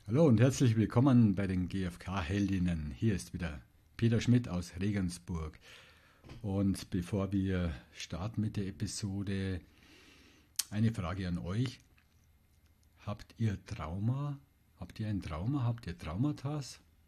Hallo und herzlich willkommen bei den GfK-Heldinnen. Hier ist wieder Peter Schmidt aus Regensburg. Und bevor wir starten mit der Episode, eine Frage an euch. Habt ihr Trauma? Habt ihr ein Trauma? Habt ihr Traumata?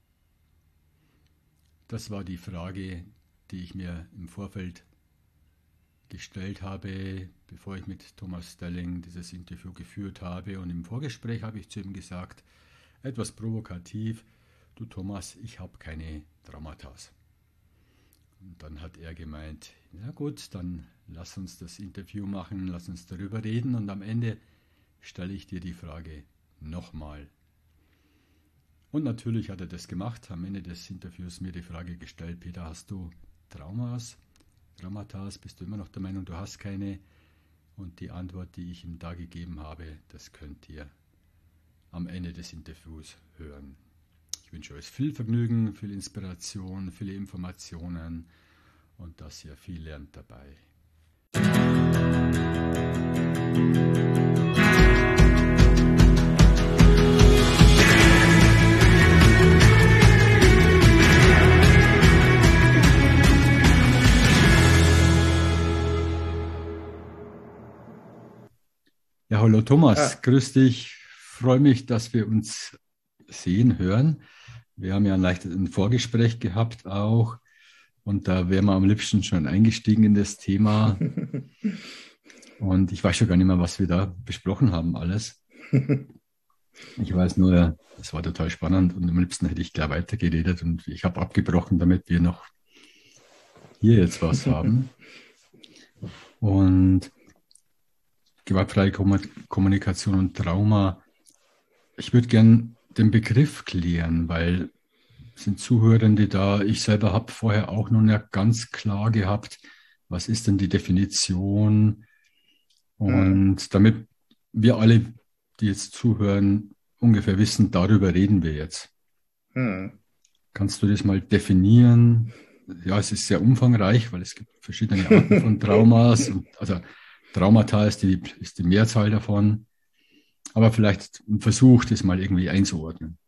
Das war die Frage, die ich mir im Vorfeld gestellt habe, bevor ich mit Thomas Stelling dieses Interview geführt habe. Und im Vorgespräch habe ich zu ihm gesagt, etwas provokativ, du Thomas, ich habe keine Traumata. Und dann hat er gemeint, na gut, dann lass uns das Interview machen, lass uns darüber reden und am Ende stelle ich dir die Frage nochmal. Und natürlich hat er das gemacht, am Ende des Interviews mir die Frage gestellt, Peter, hast du Traumata? Bist du immer noch der Meinung, du hast keine? Und die Antwort, die ich ihm da gegeben habe, das könnt ihr am Ende des Interviews hören. Ich wünsche euch viel Vergnügen, viel Inspiration, viele Informationen und dass ihr viel lernt dabei. Ja, hallo Thomas, grüß dich. Freue mich, dass wir uns sehen, hören. Wir haben ja ein Vorgespräch gehabt auch und da wären wir am liebsten schon eingestiegen in das Thema und ich weiß schon gar nicht mehr, was wir da besprochen haben alles. Ich weiß nur, es war total spannend und am liebsten hätte ich gleich weitergeredet und ich habe abgebrochen, damit wir noch hier jetzt was haben. Und gewaltfreie Kommunikation und Trauma. Ich würde gern den Begriff klären, weil es sind Zuhörende da. Ich selber habe vorher auch noch nicht ganz klar gehabt, was ist denn die Definition? Und damit wir alle, die jetzt zuhören, ungefähr wissen, darüber reden wir jetzt. Kannst du das mal definieren? Ja, es ist sehr umfangreich, weil es gibt verschiedene Arten von Traumas. Also Traumata ist die Mehrzahl davon. Aber vielleicht ein Versuch, das mal irgendwie einzuordnen.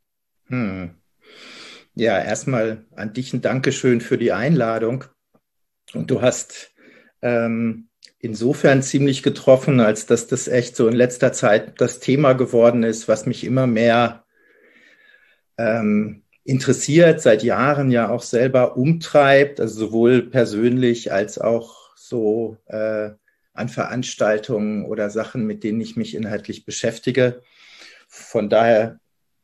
Ja, erstmal an dich ein Dankeschön für die Einladung. Und du hast insofern ziemlich getroffen, als dass das echt so in letzter Zeit das Thema geworden ist, was mich immer mehr interessiert, seit Jahren ja auch selber umtreibt, also sowohl persönlich als auch so an Veranstaltungen oder Sachen, mit denen ich mich inhaltlich beschäftige. Von daher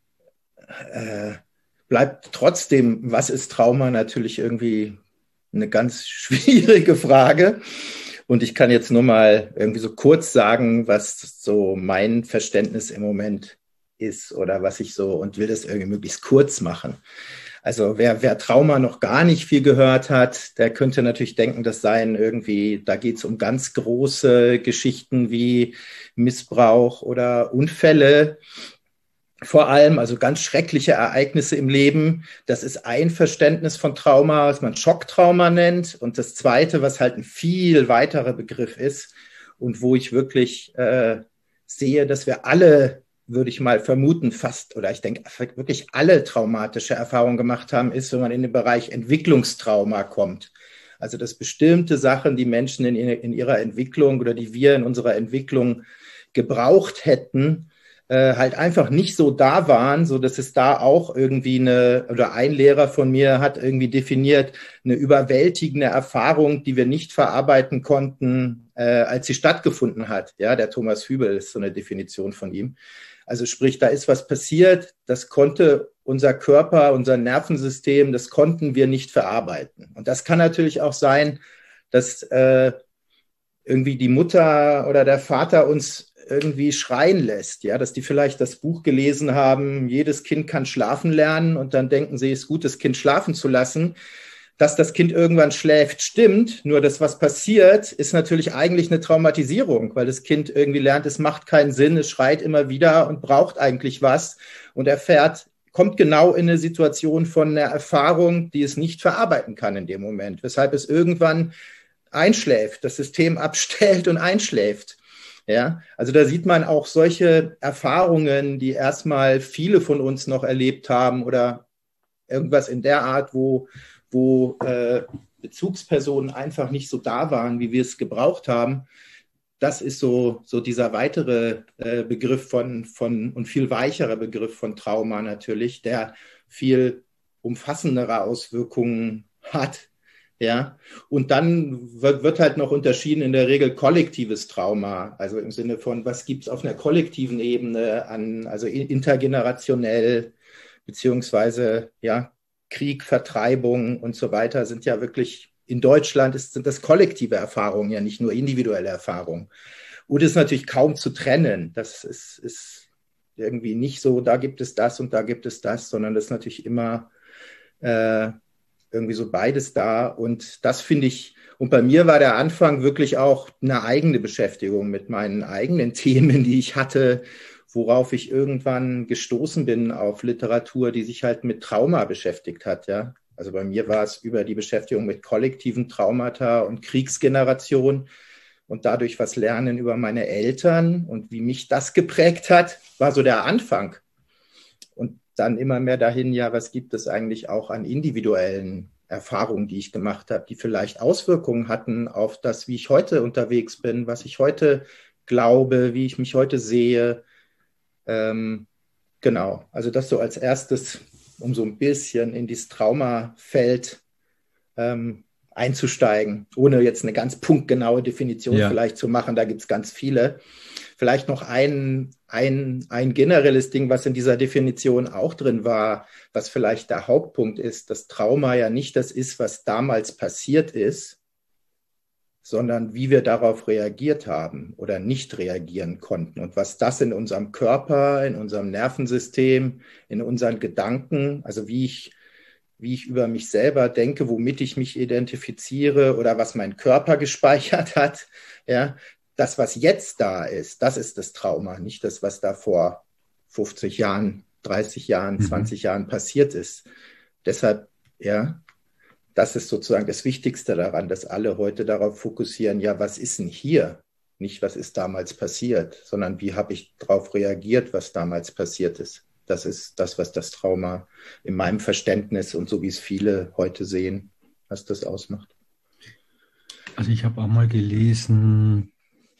bleibt trotzdem, was ist Trauma, natürlich irgendwie eine ganz schwierige Frage. Und ich kann jetzt nur mal irgendwie so kurz sagen, was so mein Verständnis im Moment ist oder was ich so, und will das irgendwie möglichst kurz machen. Also wer Trauma noch gar nicht viel gehört hat, der könnte natürlich denken, das seien irgendwie, da geht es um ganz große Geschichten wie Missbrauch oder Unfälle. Vor allem, also ganz schreckliche Ereignisse im Leben. Das ist ein Verständnis von Trauma, was man Schocktrauma nennt. Und das zweite, was halt ein viel weiterer Begriff ist und wo ich wirklich sehe, dass wir alle, würde ich mal vermuten, fast, oder ich denke, wirklich alle traumatische Erfahrungen gemacht haben, ist, wenn man in den Bereich Entwicklungstrauma kommt. Also, dass bestimmte Sachen, die Menschen in ihrer Entwicklung oder die wir in unserer Entwicklung gebraucht hätten, halt einfach nicht so da waren, so dass es da auch irgendwie oder ein Lehrer von mir hat irgendwie definiert, eine überwältigende Erfahrung, die wir nicht verarbeiten konnten, als sie stattgefunden hat. Ja, der Thomas Hübel ist so eine Definition von ihm. Also sprich, da ist was passiert, das konnte unser Körper, unser Nervensystem, das konnten wir nicht verarbeiten. Und das kann natürlich auch sein, dass irgendwie die Mutter oder der Vater uns irgendwie schreien lässt, ja, dass die vielleicht das Buch gelesen haben, jedes Kind kann schlafen lernen und dann denken sie, es ist gut, das Kind schlafen zu lassen. Dass das Kind irgendwann schläft, stimmt, nur das, was passiert, ist natürlich eigentlich eine Traumatisierung, weil das Kind irgendwie lernt, es macht keinen Sinn, es schreit immer wieder und braucht eigentlich was und kommt genau in eine Situation von einer Erfahrung, die es nicht verarbeiten kann in dem Moment, weshalb es irgendwann einschläft, das System abstellt und einschläft. Ja, also da sieht man auch solche Erfahrungen, die erstmal viele von uns noch erlebt haben oder irgendwas in der Art, wo Bezugspersonen einfach nicht so da waren, wie wir es gebraucht haben. Das ist so dieser weitere Begriff von und viel weicherer Begriff von Trauma natürlich, der viel umfassendere Auswirkungen hat. Ja, und dann wird halt noch unterschieden in der Regel kollektives Trauma, also im Sinne von, was gibt es auf einer kollektiven Ebene an, also intergenerationell, beziehungsweise ja, Krieg, Vertreibung und so weiter sind ja wirklich, in Deutschland sind das kollektive Erfahrungen, ja nicht nur individuelle Erfahrungen. Und ist natürlich kaum zu trennen. Das ist irgendwie nicht so, da gibt es das und da gibt es das, sondern das ist natürlich immer irgendwie so beides da. Und das finde ich, und bei mir war der Anfang wirklich auch eine eigene Beschäftigung mit meinen eigenen Themen, die ich hatte, worauf ich irgendwann gestoßen bin auf Literatur, die sich halt mit Trauma beschäftigt hat. Ja, also bei mir war es über die Beschäftigung mit kollektiven Traumata und Kriegsgeneration und dadurch was lernen über meine Eltern und wie mich das geprägt hat, war so der Anfang. Und dann immer mehr dahin, ja, was gibt es eigentlich auch an individuellen Erfahrungen, die ich gemacht habe, die vielleicht Auswirkungen hatten auf das, wie ich heute unterwegs bin, was ich heute glaube, wie ich mich heute sehe. Genau, also das so als erstes, um so ein bisschen in dieses Traumafeld einzusteigen, ohne jetzt eine ganz punktgenaue Definition vielleicht zu machen, da gibt es ganz viele. Vielleicht noch ein generelles Ding, was in dieser Definition auch drin war, was vielleicht der Hauptpunkt ist, dass Trauma ja nicht das ist, was damals passiert ist, sondern wie wir darauf reagiert haben oder nicht reagieren konnten und was das in unserem Körper, in unserem Nervensystem, in unseren Gedanken, also wie ich über mich selber denke, womit ich mich identifiziere oder was mein Körper gespeichert hat, ja, das, was jetzt da ist, das ist das Trauma, nicht das, was da vor 50 Jahren, 30 Jahren, 20 Jahren passiert ist. Deshalb, ja, das ist sozusagen das Wichtigste daran, dass alle heute darauf fokussieren, ja, was ist denn hier? Nicht, was ist damals passiert, sondern wie habe ich darauf reagiert, was damals passiert ist. Das ist das, was das Trauma in meinem Verständnis und so wie es viele heute sehen, was das ausmacht. Also ich habe auch mal gelesen,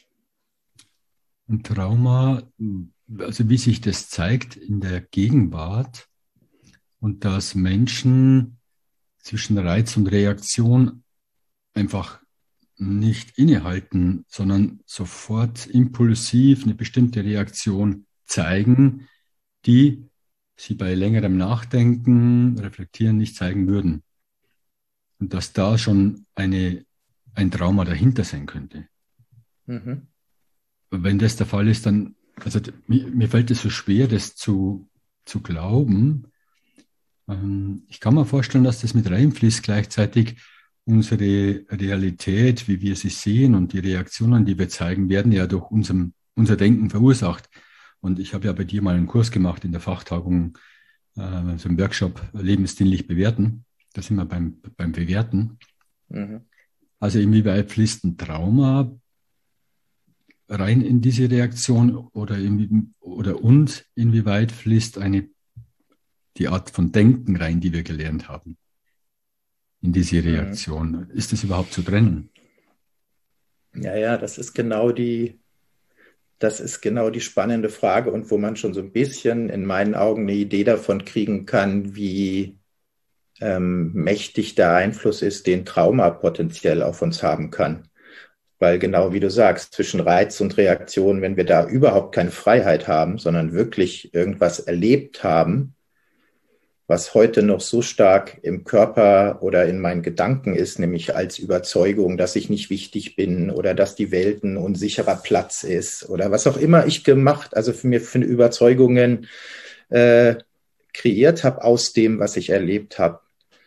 ein Trauma, also wie sich das zeigt in der Gegenwart und dass Menschen zwischen Reiz und Reaktion einfach nicht innehalten, sondern sofort impulsiv eine bestimmte Reaktion zeigen, die sie bei längerem Nachdenken, Reflektieren nicht zeigen würden. Und dass da schon ein Trauma dahinter sein könnte. Mhm. Wenn das der Fall ist, dann, also mir fällt es so schwer, das zu glauben. Ich kann mir vorstellen, dass das mit reinfließt, gleichzeitig unsere Realität, wie wir sie sehen und die Reaktionen, die wir zeigen, werden ja durch unser Denken verursacht. Und ich habe ja bei dir mal einen Kurs gemacht in der Fachtagung, so einen Workshop lebensdienlich bewerten. Da sind wir beim Bewerten. Mhm. Also inwieweit fließt ein Trauma rein in diese Reaktion oder inwieweit fließt die Art von Denken rein, die wir gelernt haben, in diese Reaktion? Mhm. Ist das überhaupt zu trennen? Ja, das ist genau die spannende Frage und wo man schon so ein bisschen in meinen Augen eine Idee davon kriegen kann, wie mächtig der Einfluss ist, den Trauma potenziell auf uns haben kann. Weil genau wie du sagst, zwischen Reiz und Reaktion, wenn wir da überhaupt keine Freiheit haben, sondern wirklich irgendwas erlebt haben, was heute noch so stark im Körper oder in meinen Gedanken ist, nämlich als Überzeugung, dass ich nicht wichtig bin oder dass die Welt ein unsicherer Platz ist oder was auch immer ich also für Überzeugungen kreiert habe aus dem, was ich erlebt habe.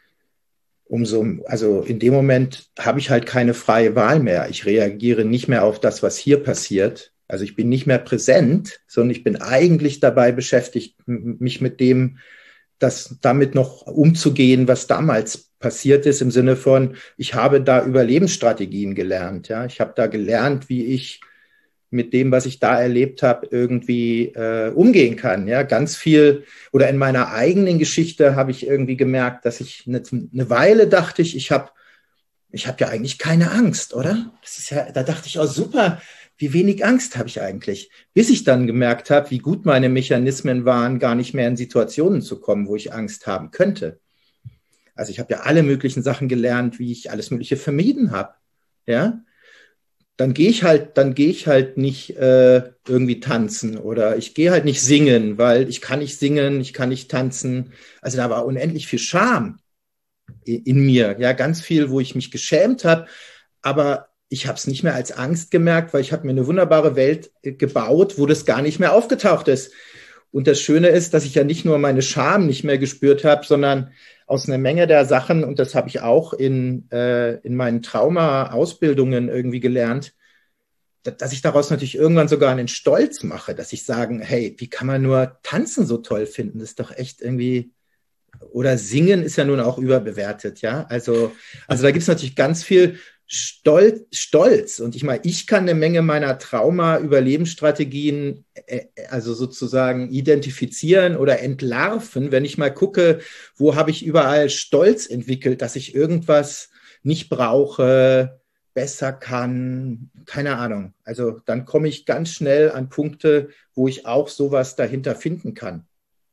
Also in dem Moment habe ich halt keine freie Wahl mehr. Ich reagiere nicht mehr auf das, was hier passiert. Also ich bin nicht mehr präsent, sondern ich bin eigentlich dabei beschäftigt, mich mit damit noch umzugehen, was damals passiert ist, im Sinne von, ich habe da Überlebensstrategien gelernt. Ja, ich habe da gelernt, wie ich mit dem, was ich da erlebt habe, irgendwie umgehen kann. Ja, ganz viel oder in meiner eigenen Geschichte habe ich irgendwie gemerkt, dass ich eine Weile dachte ich habe ja eigentlich keine Angst, oder? Das ist ja, da dachte ich, oh super, wie wenig Angst habe ich eigentlich? Bis ich dann gemerkt habe, wie gut meine Mechanismen waren, gar nicht mehr in Situationen zu kommen, wo ich Angst haben könnte. Also ich habe ja alle möglichen Sachen gelernt, wie ich alles Mögliche vermieden habe. Ja, dann gehe ich halt nicht irgendwie tanzen oder ich gehe halt nicht singen, weil ich kann nicht singen, ich kann nicht tanzen. Also da war unendlich viel Scham in mir, ja, ganz viel, wo ich mich geschämt habe, aber ich habe es nicht mehr als Angst gemerkt, weil ich habe mir eine wunderbare Welt gebaut, wo das gar nicht mehr aufgetaucht ist. Und das Schöne ist, dass ich ja nicht nur meine Scham nicht mehr gespürt habe, sondern aus einer Menge der Sachen, und das habe ich auch in meinen Trauma-Ausbildungen irgendwie gelernt, dass ich daraus natürlich irgendwann sogar einen Stolz mache, dass ich sage, hey, wie kann man nur Tanzen so toll finden? Das ist doch echt irgendwie, oder Singen ist ja nun auch überbewertet, ja. Also da gibt es natürlich ganz viel Stolz. Und ich meine, ich kann eine Menge meiner Trauma-Überlebensstrategien also sozusagen identifizieren oder entlarven, wenn ich mal gucke, wo habe ich überall Stolz entwickelt, dass ich irgendwas nicht brauche, besser kann, keine Ahnung. Also dann komme ich ganz schnell an Punkte, wo ich auch sowas dahinter finden kann.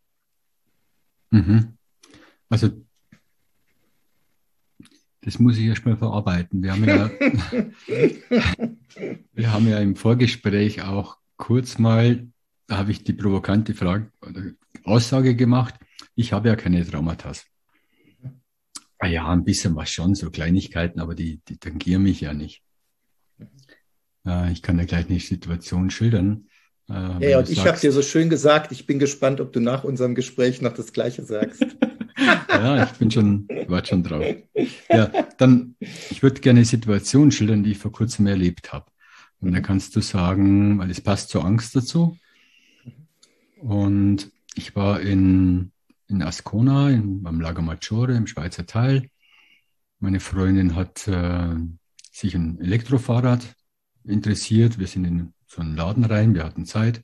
Mhm. Also das muss ich erstmal verarbeiten. Wir haben ja im Vorgespräch auch kurz mal, da habe ich die provokante Frage oder Aussage gemacht, ich habe ja keine Traumata. Ah ja, ein bisschen was schon, so Kleinigkeiten, aber die tangieren mich ja nicht. Ich kann ja gleich eine Situation schildern. Ja, und ich habe dir so schön gesagt, ich bin gespannt, ob du nach unserem Gespräch noch das Gleiche sagst. Ja, ich warte schon drauf. Ja, dann, ich würde gerne eine Situation schildern, die ich vor kurzem erlebt habe. Und dann kannst du sagen, weil es passt zur Angst dazu. Und ich war in Ascona, am Lago Maggiore, im Schweizer Teil. Meine Freundin hat sich ein Elektrofahrrad interessiert. Wir sind in so einen Laden rein, wir hatten Zeit.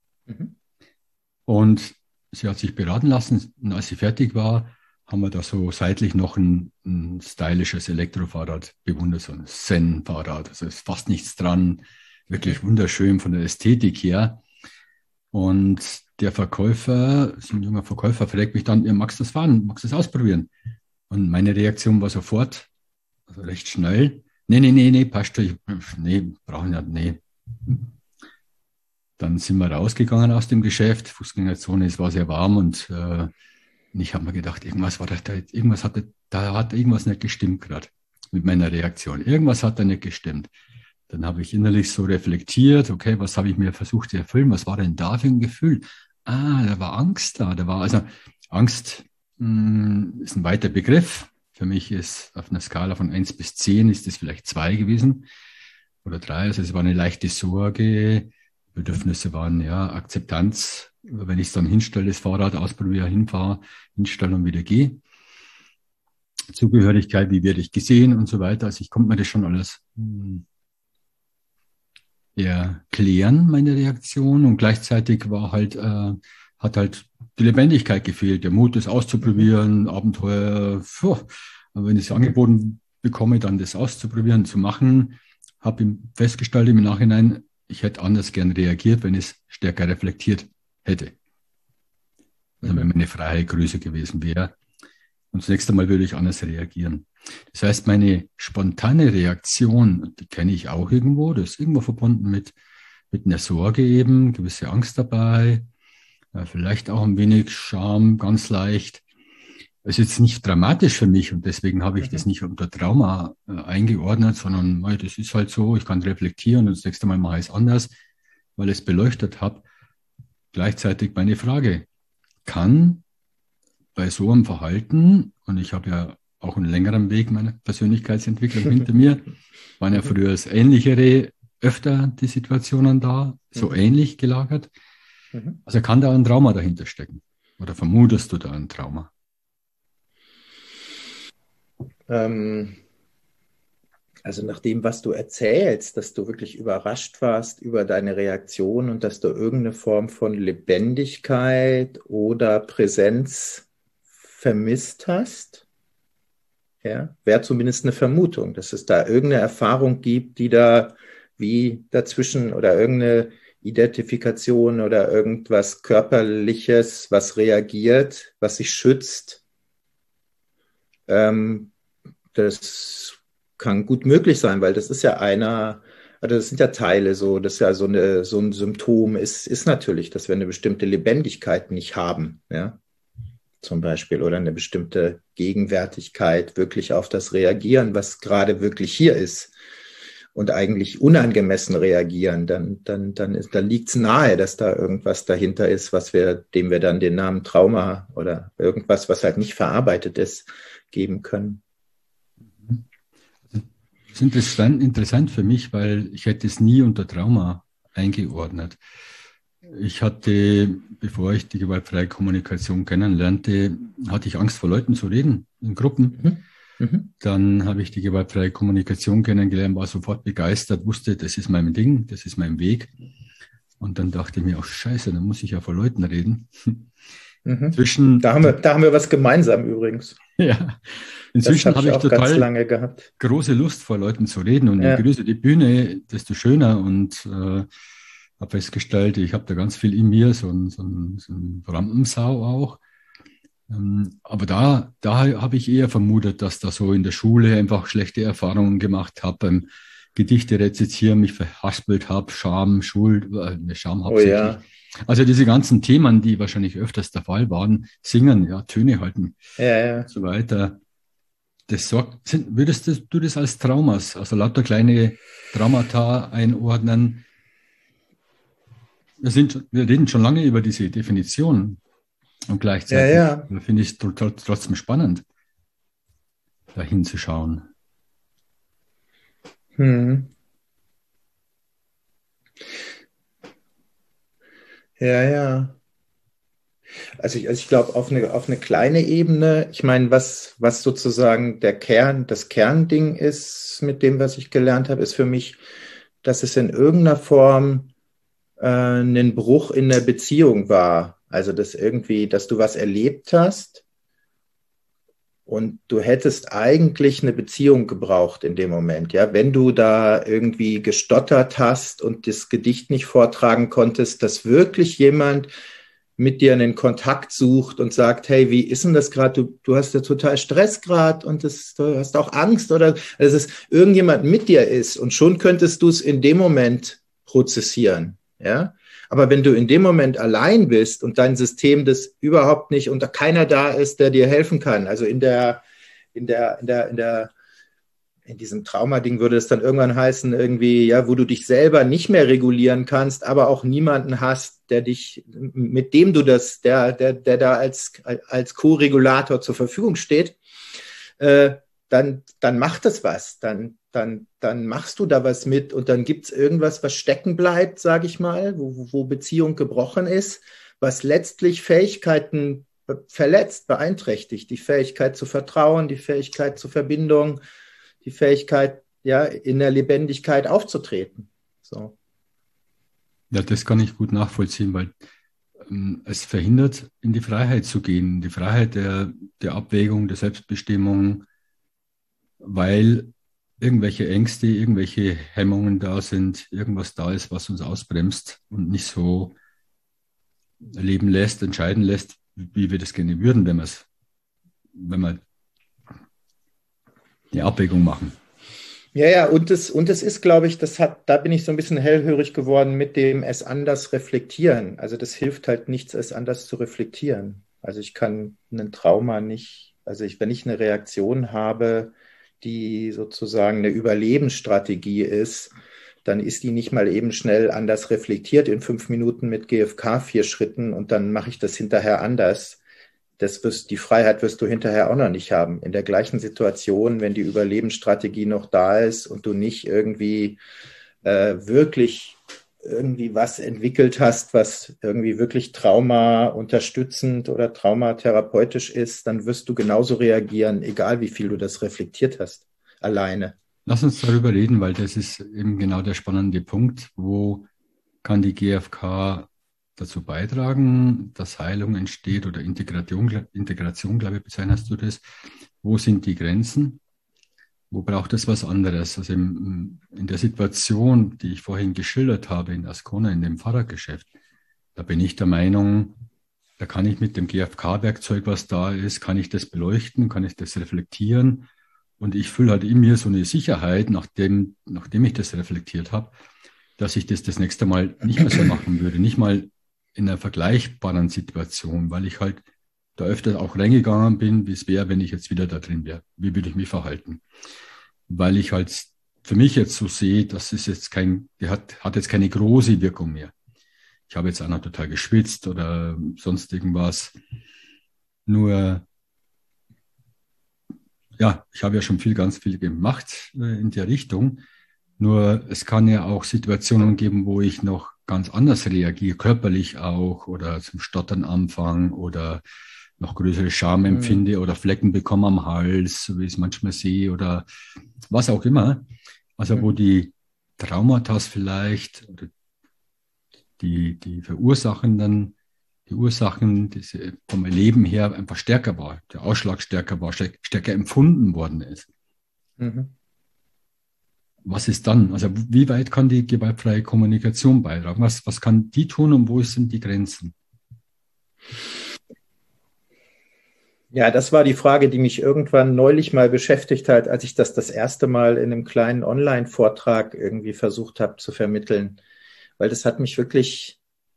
Und sie hat sich beraten lassen. Und als sie fertig war, haben wir da so seitlich noch ein stylisches Elektrofahrrad bewundert, so ein Zen-Fahrrad. Also ist fast nichts dran, wirklich wunderschön von der Ästhetik her. Und der Verkäufer, so ein junger Verkäufer, fragt mich dann, magst du das fahren? Magst du das ausprobieren? Und meine Reaktion war sofort, also recht schnell, nee, passt schon, nee, brauchen wir nicht, nee. Dann sind wir rausgegangen aus dem Geschäft, Fußgängerzone, es war sehr warm und ich habe mir gedacht, irgendwas hat irgendwas nicht gestimmt gerade mit meiner Reaktion. Irgendwas hat da nicht gestimmt. Dann habe ich innerlich so reflektiert, okay, was habe ich mir versucht zu erfüllen? Was war denn da für ein Gefühl? Da war Angst da. Angst ist ein weiter Begriff. Für mich ist auf einer Skala von 1 bis 10 ist es vielleicht 2 gewesen oder 3. Also es war eine leichte Sorge. Bedürfnisse waren ja Akzeptanz, wenn ich es dann hinstelle, das Fahrrad ausprobiere, hinfahre, hinstelle und wieder gehe. Zugehörigkeit, wie werde ich gesehen und so weiter. Also ich konnte mir das schon alles erklären, meine Reaktion. Und gleichzeitig hat halt die Lebendigkeit gefehlt, der Mut, das auszuprobieren, Abenteuer. Aber wenn ich es angeboten bekomme, dann das auszuprobieren, zu machen, habe festgestellt im Nachhinein, ich hätte anders gern reagiert, wenn ich es stärker reflektiert hätte. Also wenn meine Freiheit größer gewesen wäre. Und das nächste Mal würde ich anders reagieren. Das heißt, meine spontane Reaktion, die kenne ich auch irgendwo, das ist irgendwo verbunden mit einer Sorge eben, gewisse Angst dabei, vielleicht auch ein wenig Scham, ganz leicht. Es ist jetzt nicht dramatisch für mich und deswegen habe ich das nicht unter Trauma eingeordnet, sondern das ist halt so, ich kann reflektieren und das nächste Mal mache ich es anders, weil ich es beleuchtet habe. Gleichzeitig meine Frage, kann bei so einem Verhalten, und ich habe ja auch einen längeren Weg meiner Persönlichkeitsentwicklung hinter mir, waren ja früher das Ähnlichere öfter die Situationen da, so ähnlich gelagert. Also kann da ein Trauma dahinter stecken? Oder vermutest du da ein Trauma? Also nach dem, was du erzählst, dass du wirklich überrascht warst über deine Reaktion und dass du irgendeine Form von Lebendigkeit oder Präsenz vermisst hast, ja, wäre zumindest eine Vermutung, dass es da irgendeine Erfahrung gibt, die da wie dazwischen oder irgendeine Identifikation oder irgendwas Körperliches, was reagiert, was sich schützt. Das kann gut möglich sein, weil das ist ja also das sind ja Teile so, das ist ja so ein Symptom ist natürlich, dass wir eine bestimmte Lebendigkeit nicht haben, ja, zum Beispiel, oder eine bestimmte Gegenwärtigkeit wirklich auf das reagieren, was gerade wirklich hier ist und eigentlich unangemessen reagieren, dann liegt es nahe, dass da irgendwas dahinter ist, dem wir dann den Namen Trauma oder irgendwas, was halt nicht verarbeitet ist, geben können. Das ist interessant für mich, weil ich hätte es nie unter Trauma eingeordnet. Ich hatte, bevor ich die gewaltfreie Kommunikation kennenlernte, hatte ich Angst vor Leuten zu reden in Gruppen. Dann habe ich die gewaltfreie Kommunikation kennengelernt, war sofort begeistert, wusste, das ist mein Ding, das ist mein Weg. Und dann dachte ich mir, ach Scheiße, dann muss ich ja vor Leuten reden. Da haben wir was gemeinsam übrigens. Ja, inzwischen habe ich total große Lust, vor Leuten zu reden. Und je größer die Bühne, desto schöner. Und habe festgestellt, ich habe da ganz viel in mir, so ein Rampensau auch. Aber da habe ich eher vermutet, dass da so in der Schule einfach schlechte Erfahrungen gemacht habe, beim Gedichte rezitieren, mich verhaspelt habe, Scham, Schuld, Scham hauptsächlich. Oh ja. Also diese ganzen Themen, die wahrscheinlich öfters der Fall waren, singen, ja, Töne halten und so weiter. Würdest du das als Traumas, also lauter kleine Traumata einordnen? Wir reden schon lange über diese Definition und gleichzeitig finde ich es trotzdem spannend, da hinzuschauen. Ja. Also ich glaube, auf eine kleine Ebene, ich meine, was sozusagen das Kernding ist mit dem, was ich gelernt habe, ist für mich, dass es in irgendeiner Form ein Bruch in der Beziehung war. Also dass du was erlebt hast und du hättest eigentlich eine Beziehung gebraucht in dem Moment. Ja, wenn du da irgendwie gestottert hast und das Gedicht nicht vortragen konntest, dass wirklich jemand mit dir einen Kontakt sucht und sagt, hey, wie ist denn das gerade? Du hast ja total Stress gerade und du hast auch Angst oder dass es irgendjemand mit dir ist und schon könntest du es in dem Moment prozessieren. Ja, aber wenn du in dem Moment allein bist und dein System das überhaupt nicht und da keiner da ist, der dir helfen kann, also in diesem Traumading würde es dann irgendwann heißen, irgendwie, ja, wo du dich selber nicht mehr regulieren kannst, aber auch niemanden hast, mit dem du der da als Co-Regulator zur Verfügung steht, dann macht das was. Dann machst du da was mit und dann gibt es irgendwas, was stecken bleibt, sage ich mal, wo Beziehung gebrochen ist, was letztlich Fähigkeiten verletzt, beeinträchtigt. Die Fähigkeit zu vertrauen, die Fähigkeit zur Verbindung, die Fähigkeit, ja, in der Lebendigkeit aufzutreten. So. Ja, das kann ich gut nachvollziehen, weil es verhindert, in die Freiheit zu gehen, die Freiheit der Abwägung, der Selbstbestimmung, weil irgendwelche Ängste, irgendwelche Hemmungen da sind, irgendwas da ist, was uns ausbremst und nicht so leben lässt, entscheiden lässt, wie wir das gerne würden, wenn wir die Abwägung machen. Ja, und es ist, glaube ich, da bin ich so ein bisschen hellhörig geworden mit dem es anders reflektieren. Also das hilft halt nichts, es anders zu reflektieren. Also ich kann einen Trauma nicht, wenn ich eine Reaktion habe, die sozusagen eine Überlebensstrategie ist, dann ist die nicht mal eben schnell anders reflektiert in 5 Minuten mit GFK 4 Schritten und dann mache ich das hinterher anders. Die Freiheit wirst du hinterher auch noch nicht haben. In der gleichen Situation, wenn die Überlebensstrategie noch da ist und du nicht irgendwie wirklich irgendwie was entwickelt hast, was irgendwie wirklich Trauma unterstützend oder traumatherapeutisch ist, dann wirst du genauso reagieren, egal wie viel du das reflektiert hast, alleine. Lass uns darüber reden, weil das ist eben genau der spannende Punkt. Wo kann die GfK dazu beitragen, dass Heilung entsteht oder Integration, glaube ich, bezeichnest du das? Wo sind die Grenzen? Wo braucht es was anderes? Also in der Situation, die ich vorhin geschildert habe, in Ascona, in dem Fahrradgeschäft, da bin ich der Meinung, da kann ich mit dem GfK-Werkzeug, was da ist, kann ich das beleuchten, kann ich das reflektieren. Und ich fühle halt in mir so eine Sicherheit, nachdem ich das reflektiert habe, dass ich das nächste Mal nicht mehr so machen würde, nicht mal in einer vergleichbaren Situation, weil ich halt da öfter auch reingegangen bin, wie es wäre, wenn ich jetzt wieder da drin wäre. Wie würde ich mich verhalten? Weil ich halt für mich jetzt so sehe, das ist jetzt hat jetzt keine große Wirkung mehr. Ich habe jetzt auch noch total geschwitzt oder sonst irgendwas. Nur, ja, ich habe ja schon ganz viel gemacht in der Richtung. Nur es kann ja auch Situationen geben, wo ich noch ganz anders reagiere, körperlich auch oder zum Stottern anfange oder noch größere Scham empfinde oder Flecken bekomme am Hals, so wie ich es manchmal sehe oder was auch immer. Also wo die Traumata vielleicht oder die Ursachen vom Erleben her einfach stärker war, der Ausschlag stärker war, stärker empfunden worden ist. Mhm. Was ist dann? Also wie weit kann die gewaltfreie Kommunikation beitragen? Was kann die tun und wo sind die Grenzen? Ja, das war die Frage, die mich irgendwann neulich mal beschäftigt hat, als ich das erste Mal in einem kleinen Online-Vortrag irgendwie versucht habe zu vermitteln. Weil das hat mich wirklich,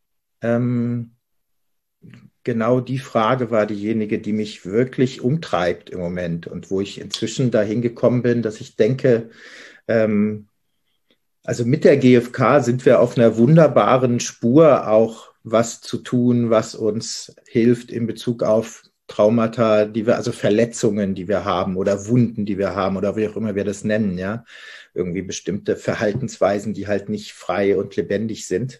genau die Frage war diejenige, die mich wirklich umtreibt im Moment und wo ich inzwischen dahin gekommen bin, dass ich denke, also mit der GfK sind wir auf einer wunderbaren Spur, auch was zu tun, was uns hilft in Bezug auf Traumata, also Verletzungen, die wir haben oder Wunden, die wir haben oder wie auch immer wir das nennen, ja. Irgendwie bestimmte Verhaltensweisen, die halt nicht frei und lebendig sind.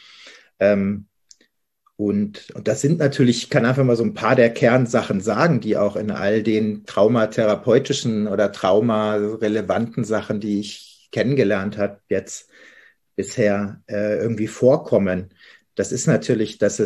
Und das sind natürlich, ich kann einfach mal so ein paar der Kernsachen sagen, die auch in all den traumatherapeutischen oder traumarelevanten Sachen, die ich kennengelernt habe, jetzt bisher irgendwie vorkommen. Das ist natürlich, dass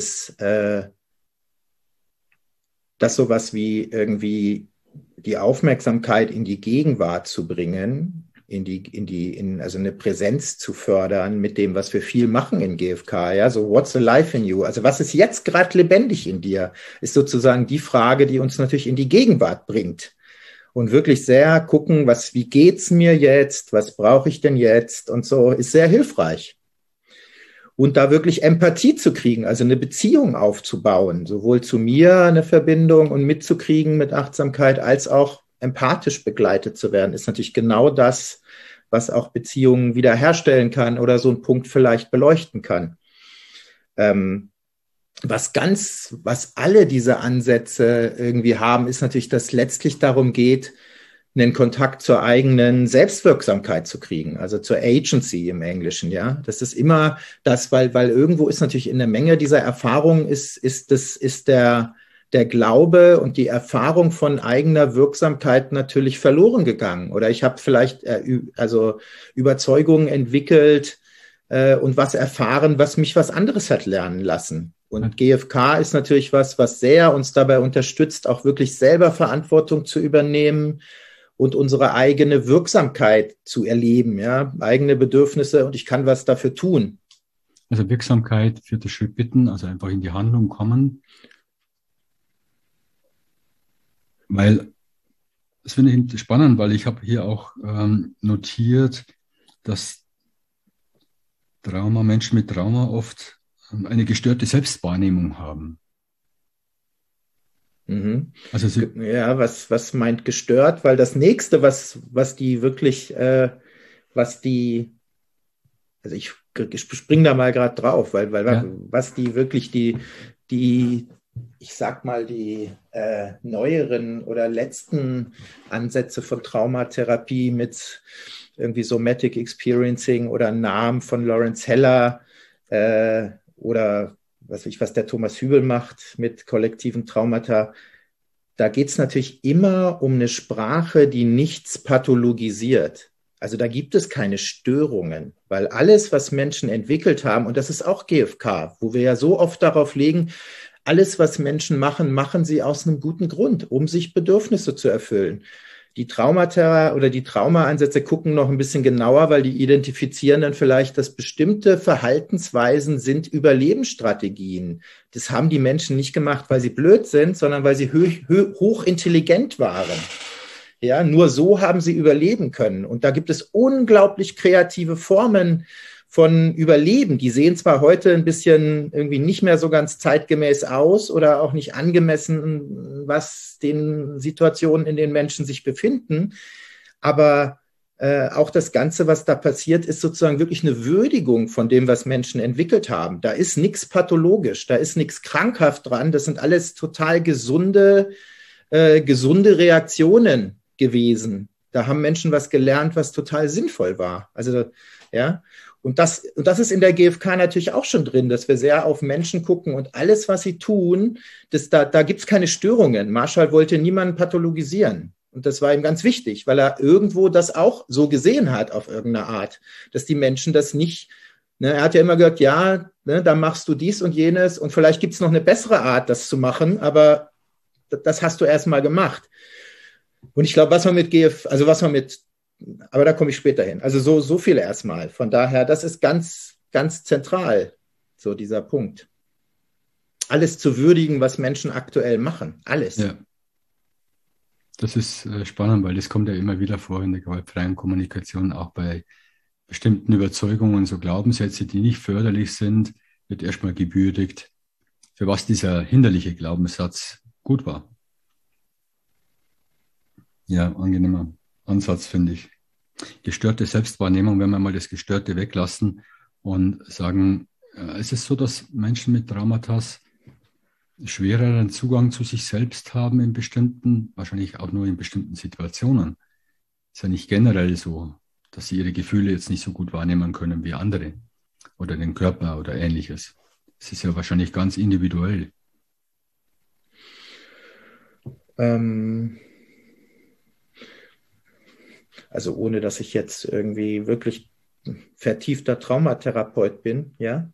sowas wie irgendwie die Aufmerksamkeit in die Gegenwart zu bringen, also eine Präsenz zu fördern mit dem, was wir viel machen in GfK, ja, so what's alive in you? Also was ist jetzt gerade lebendig in dir? Ist sozusagen die Frage, die uns natürlich in die Gegenwart bringt. Und wirklich sehr gucken, wie geht's mir jetzt? Was brauche ich denn jetzt? Und so ist sehr hilfreich. Und da wirklich Empathie zu kriegen, also eine Beziehung aufzubauen, sowohl zu mir eine Verbindung und mitzukriegen mit Achtsamkeit, als auch empathisch begleitet zu werden, ist natürlich genau das, was auch Beziehungen wiederherstellen kann oder so einen Punkt vielleicht beleuchten kann. Was alle diese Ansätze irgendwie haben, ist natürlich, dass es letztlich darum geht, einen Kontakt zur eigenen Selbstwirksamkeit zu kriegen, also zur Agency im Englischen, ja. Das ist immer das, weil irgendwo ist natürlich in der Menge dieser Erfahrungen ist der Glaube und die Erfahrung von eigener Wirksamkeit natürlich verloren gegangen. Oder ich habe vielleicht also Überzeugungen entwickelt und was erfahren, was mich was anderes hat lernen lassen. Und GfK ist natürlich was sehr uns dabei unterstützt, auch wirklich selber Verantwortung zu übernehmen und unsere eigene Wirksamkeit zu erleben, ja, eigene Bedürfnisse und ich kann was dafür tun. Also Wirksamkeit, vierter Schritt bitten, also einfach in die Handlung kommen. Weil, das finde ich spannend, weil ich habe hier auch notiert, dass Menschen mit Trauma oft eine gestörte Selbstwahrnehmung haben. Mhm. Also ja, was meint gestört? Weil das nächste, was die wirklich, also ich spring da mal gerade drauf, weil was die wirklich ich sag mal, die neueren oder letzten Ansätze von Traumatherapie mit irgendwie Somatic Experiencing oder Namen von Lawrence Heller oder was der Thomas Hübel macht mit kollektiven Traumata, da geht es natürlich immer um eine Sprache, die nichts pathologisiert. Also da gibt es keine Störungen, weil alles, was Menschen entwickelt haben, und das ist auch GfK, wo wir ja so oft darauf legen, alles, was Menschen machen, machen sie aus einem guten Grund, um sich Bedürfnisse zu erfüllen. Die Traumata oder die Traumaansätze gucken noch ein bisschen genauer, weil die identifizieren dann vielleicht, dass bestimmte Verhaltensweisen sind Überlebensstrategien. Das haben die Menschen nicht gemacht, weil sie blöd sind, sondern weil sie hochintelligent waren. Ja, nur so haben sie überleben können. Und da gibt es unglaublich kreative Formen von Überleben. Die sehen zwar heute ein bisschen irgendwie nicht mehr so ganz zeitgemäß aus oder auch nicht angemessen, was den Situationen, in denen Menschen sich befinden, aber auch das Ganze, was da passiert, ist sozusagen wirklich eine Würdigung von dem, was Menschen entwickelt haben. Da ist nichts pathologisch, da ist nichts krankhaft dran. Das sind alles total gesunde Reaktionen gewesen. Da haben Menschen was gelernt, was total sinnvoll war. Also, ja, und das ist in der GfK natürlich auch schon drin, dass wir sehr auf Menschen gucken und alles, was sie tun, da gibt es keine Störungen. Marshall wollte niemanden pathologisieren. Und das war ihm ganz wichtig, weil er irgendwo das auch so gesehen hat auf irgendeine Art, dass die Menschen das nicht, ne, er hat ja immer gesagt, ja, ne, da machst du dies und jenes und vielleicht gibt es noch eine bessere Art, das zu machen, aber das hast du erst mal gemacht. Und ich glaube, aber da komme ich später hin. Also so viel erstmal. Von daher, das ist ganz, ganz zentral, so dieser Punkt. Alles zu würdigen, was Menschen aktuell machen. Alles. Ja. Das ist spannend, weil das kommt ja immer wieder vor in der gewaltfreien Kommunikation, auch bei bestimmten Überzeugungen, so Glaubenssätze, die nicht förderlich sind, wird erstmal gewürdigt, für was dieser hinderliche Glaubenssatz gut war. Ja, angenehmer Ansatz, finde ich. Gestörte Selbstwahrnehmung, wenn wir mal das Gestörte weglassen und sagen, es ist so, dass Menschen mit Traumata schwereren Zugang zu sich selbst haben in bestimmten, wahrscheinlich auch nur in bestimmten Situationen. Ist ja nicht generell so, dass sie ihre Gefühle jetzt nicht so gut wahrnehmen können wie andere oder den Körper oder Ähnliches. Es ist ja wahrscheinlich ganz individuell. Also ohne, dass ich jetzt irgendwie wirklich vertiefter Traumatherapeut bin, ja.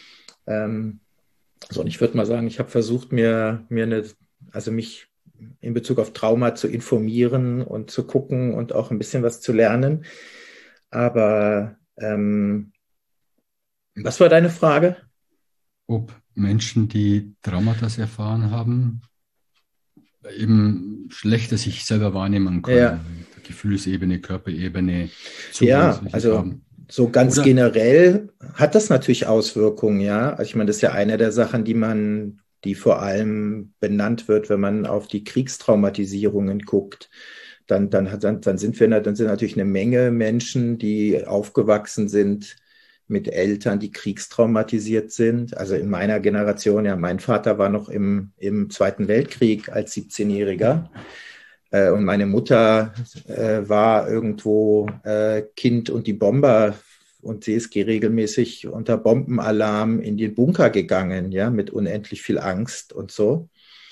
So, und ich würde mal sagen, ich habe versucht, mich in Bezug auf Trauma zu informieren und zu gucken und auch ein bisschen was zu lernen. Aber was war deine Frage? Ob Menschen, die Traumata erfahren haben, eben schlechter sich selber wahrnehmen können. Ja. Gefühlsebene, Körperebene. Ja, also haben. So ganz generell hat das natürlich Auswirkungen, ja. Also ich meine, das ist ja eine der Sachen, die vor allem benannt wird, wenn man auf die Kriegstraumatisierungen guckt. Dann sind natürlich eine Menge Menschen, die aufgewachsen sind mit Eltern, die kriegstraumatisiert sind. Also in meiner Generation, ja, mein Vater war noch im Zweiten Weltkrieg als 17-Jähriger. Und meine Mutter war irgendwo Kind und die Bomber und sie ist regelmäßig unter Bombenalarm in den Bunker gegangen, ja, mit unendlich viel Angst und so.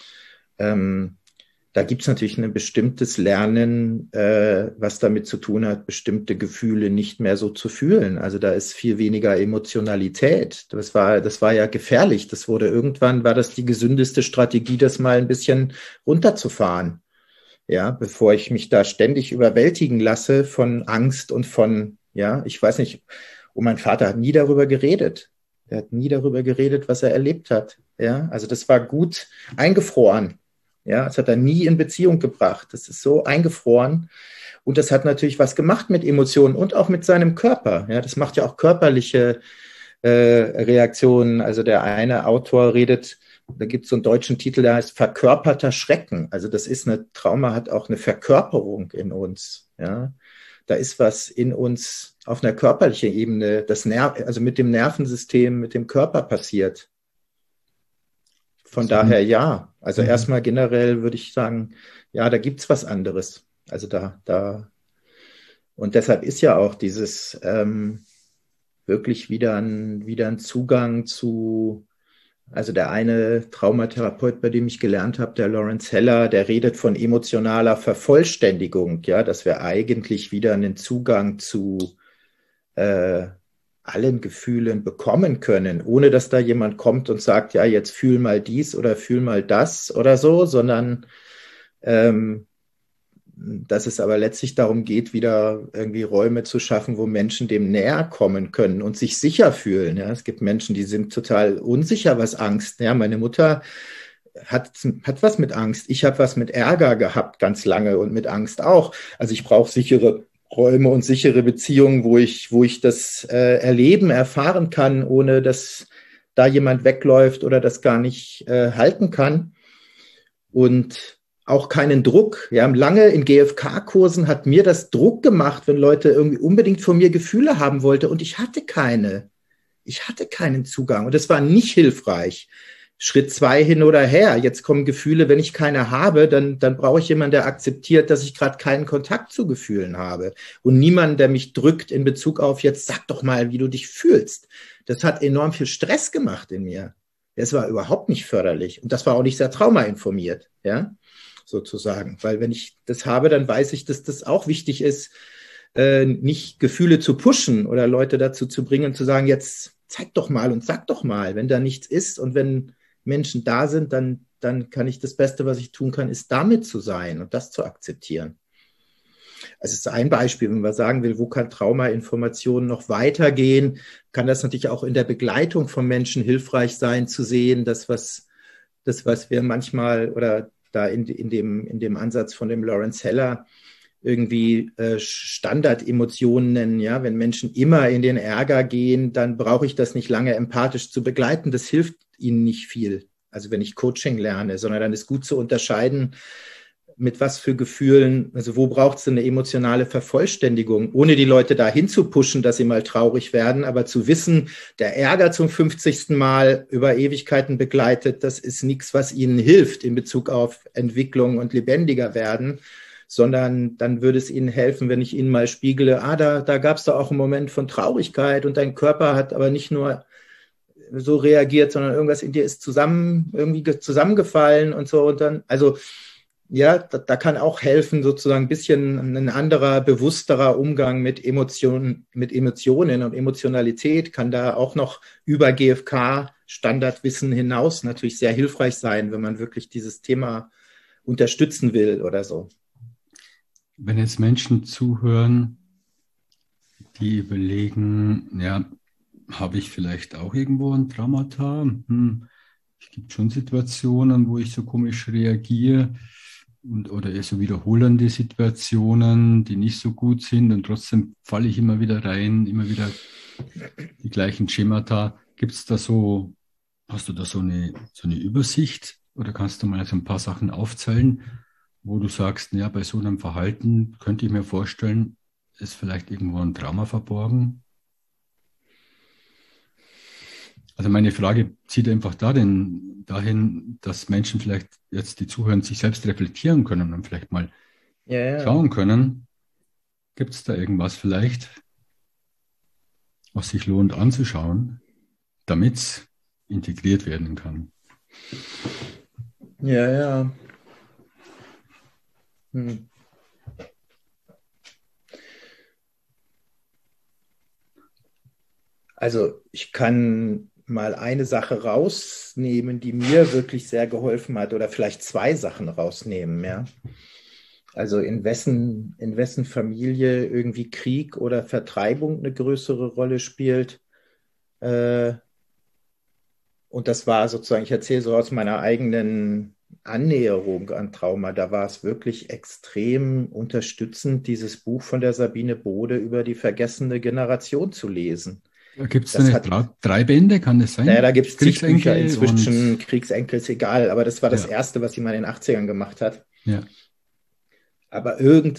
Da gibt es natürlich ein bestimmtes Lernen, was damit zu tun hat, bestimmte Gefühle nicht mehr so zu fühlen. Also da ist viel weniger Emotionalität. Das war ja gefährlich. Irgendwann war das die gesündeste Strategie, das mal ein bisschen runterzufahren. Ja, bevor ich mich da ständig überwältigen lasse von Angst und von, ja, ich weiß nicht, und mein Vater hat nie darüber geredet. Er hat nie darüber geredet, was er erlebt hat. Ja, also das war gut eingefroren. Ja, das hat er nie in Beziehung gebracht. Das ist so eingefroren. Und das hat natürlich was gemacht mit Emotionen und auch mit seinem Körper. Ja, das macht ja auch körperliche Reaktionen. Also der eine Autor redet, da gibt es so einen deutschen Titel, der heißt verkörperter Schrecken. Also Trauma hat auch eine Verkörperung in uns. Ja, da ist was in uns auf einer körperlichen Ebene, also mit dem Nervensystem, mit dem Körper passiert. Von daher ja. Also erstmal generell würde ich sagen, ja, da gibt's was anderes. Also und deshalb ist ja auch dieses wirklich wieder ein Zugang zu Also der eine Traumatherapeut, bei dem ich gelernt habe, der Lawrence Heller, der redet von emotionaler Vervollständigung, ja, dass wir eigentlich wieder einen Zugang zu allen Gefühlen bekommen können, ohne dass da jemand kommt und sagt, ja, jetzt fühl mal dies oder fühl mal das oder so, sondern dass es aber letztlich darum geht, wieder irgendwie Räume zu schaffen, wo Menschen dem näher kommen können und sich sicher fühlen. Ja, es gibt Menschen, die sind total unsicher, was Angst. Ja, meine Mutter hat was mit Angst. Ich habe was mit Ärger gehabt ganz lange und mit Angst auch. Also ich brauche sichere Räume und sichere Beziehungen, wo ich das erfahren kann, ohne dass da jemand wegläuft oder das gar nicht halten kann. Und auch keinen Druck. Ja, lange in GFK-Kursen hat mir das Druck gemacht, wenn Leute irgendwie unbedingt von mir Gefühle haben wollten und ich hatte keine. Ich hatte keinen Zugang und es war nicht hilfreich. Schritt 2 hin oder her. Jetzt kommen Gefühle, wenn ich keine habe, dann brauche ich jemanden, der akzeptiert, dass ich gerade keinen Kontakt zu Gefühlen habe. Und niemanden, der mich drückt in Bezug auf, jetzt sag doch mal, wie du dich fühlst. Das hat enorm viel Stress gemacht in mir. Das war überhaupt nicht förderlich. Und das war auch nicht sehr traumainformiert, ja, sozusagen. Weil wenn ich das habe, dann weiß ich, dass das auch wichtig ist, nicht Gefühle zu pushen oder Leute dazu zu bringen, zu sagen, jetzt zeig doch mal und sag doch mal, wenn da nichts ist und wenn Menschen da sind, dann kann ich das Beste, was ich tun kann, ist damit zu sein und das zu akzeptieren. Also es ist ein Beispiel, wenn man sagen will, wo kann Traumainformationen noch weitergehen, kann das natürlich auch in der Begleitung von Menschen hilfreich sein, zu sehen, dass was wir manchmal oder da in dem Ansatz von dem Lawrence Heller irgendwie Standardemotionen nennen, ja, wenn Menschen immer in den Ärger gehen, dann brauche ich das nicht lange empathisch zu begleiten, das hilft ihnen nicht viel, also wenn ich Coaching lerne, sondern dann ist gut zu unterscheiden, mit was für Gefühlen, also wo braucht es eine emotionale Vervollständigung, ohne die Leute dahin zu pushen, dass sie mal traurig werden, aber zu wissen, der Ärger zum 50. Mal über Ewigkeiten begleitet, das ist nichts, was ihnen hilft in Bezug auf Entwicklung und lebendiger werden, sondern dann würde es ihnen helfen, wenn ich ihnen mal spiegele, da gab es da auch einen Moment von Traurigkeit und dein Körper hat aber nicht nur so reagiert, sondern irgendwas in dir ist zusammengefallen und so und dann, also ja, da kann auch helfen, sozusagen ein bisschen ein anderer, bewussterer Umgang mit Emotionen und Emotionalität kann da auch noch über GfK-Standardwissen hinaus natürlich sehr hilfreich sein, wenn man wirklich dieses Thema unterstützen will oder so. Wenn jetzt Menschen zuhören, die überlegen, ja, habe ich vielleicht auch irgendwo ein Traumata? Es gibt schon Situationen, wo ich so komisch reagiere oder eher so wiederholende Situationen, die nicht so gut sind und trotzdem falle ich immer wieder rein, immer wieder die gleichen Schemata. Hast du da so eine Übersicht oder kannst du mal so ein paar Sachen aufzählen, wo du sagst, ja, bei so einem Verhalten könnte ich mir vorstellen, ist vielleicht irgendwo ein Trauma verborgen? Also meine Frage zieht einfach dahin, dass Menschen vielleicht jetzt, die zuhören, sich selbst reflektieren können und vielleicht mal schauen können, gibt es da irgendwas vielleicht, was sich lohnt anzuschauen, damit es integriert werden kann? Ja. Also ich kann mal eine Sache rausnehmen, die mir wirklich sehr geholfen hat, oder vielleicht zwei Sachen rausnehmen, ja. Also in wessen Familie irgendwie Krieg oder Vertreibung eine größere Rolle spielt. Und das war sozusagen, ich erzähle so aus meiner eigenen Annäherung an Trauma, da war es wirklich extrem unterstützend, dieses Buch von der Sabine Bode über die vergessene Generation zu lesen. Gibt es da nicht 3 Bände, kann das sein? Naja, da gibt es zig Bücher inzwischen, Kriegsenkel ist egal, aber das war das Erste, was sie mal in den 80ern gemacht hat. Ja. Aber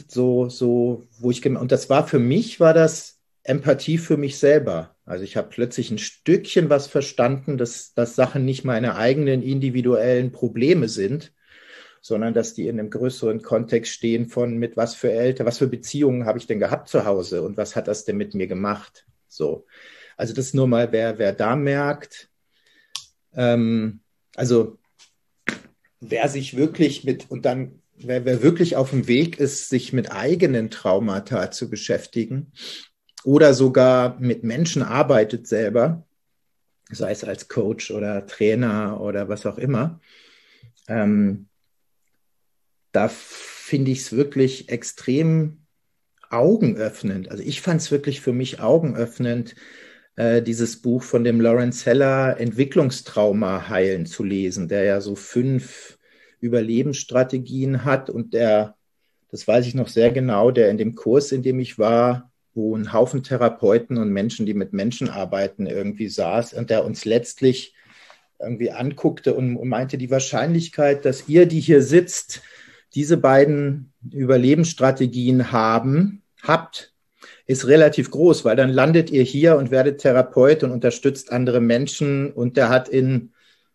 und das war für mich, war das Empathie für mich selber. Also ich habe plötzlich ein Stückchen was verstanden, dass Sachen nicht meine eigenen individuellen Probleme sind, sondern dass die in einem größeren Kontext stehen von mit was für Beziehungen habe ich denn gehabt zu Hause und was hat das denn mit mir gemacht? So. Also das nur mal, wer da merkt, Also wer sich wirklich wer wirklich auf dem Weg ist, sich mit eigenen Traumata zu beschäftigen oder sogar mit Menschen arbeitet selber, sei es als Coach oder Trainer oder was auch immer, da finde ich es wirklich extrem augenöffnend. Also ich fand es wirklich für mich augenöffnend, dieses Buch von dem Lawrence Heller Entwicklungstrauma heilen zu lesen, der ja so 5 Überlebensstrategien hat und das weiß ich noch sehr genau, der in dem Kurs, in dem ich war, wo ein Haufen Therapeuten und Menschen, die mit Menschen arbeiten, irgendwie saß und der uns letztlich irgendwie anguckte und meinte, die Wahrscheinlichkeit, dass ihr, die hier sitzt, diese beiden Überlebensstrategien habt, ist relativ groß, weil dann landet ihr hier und werdet Therapeut und unterstützt andere Menschen und der hat in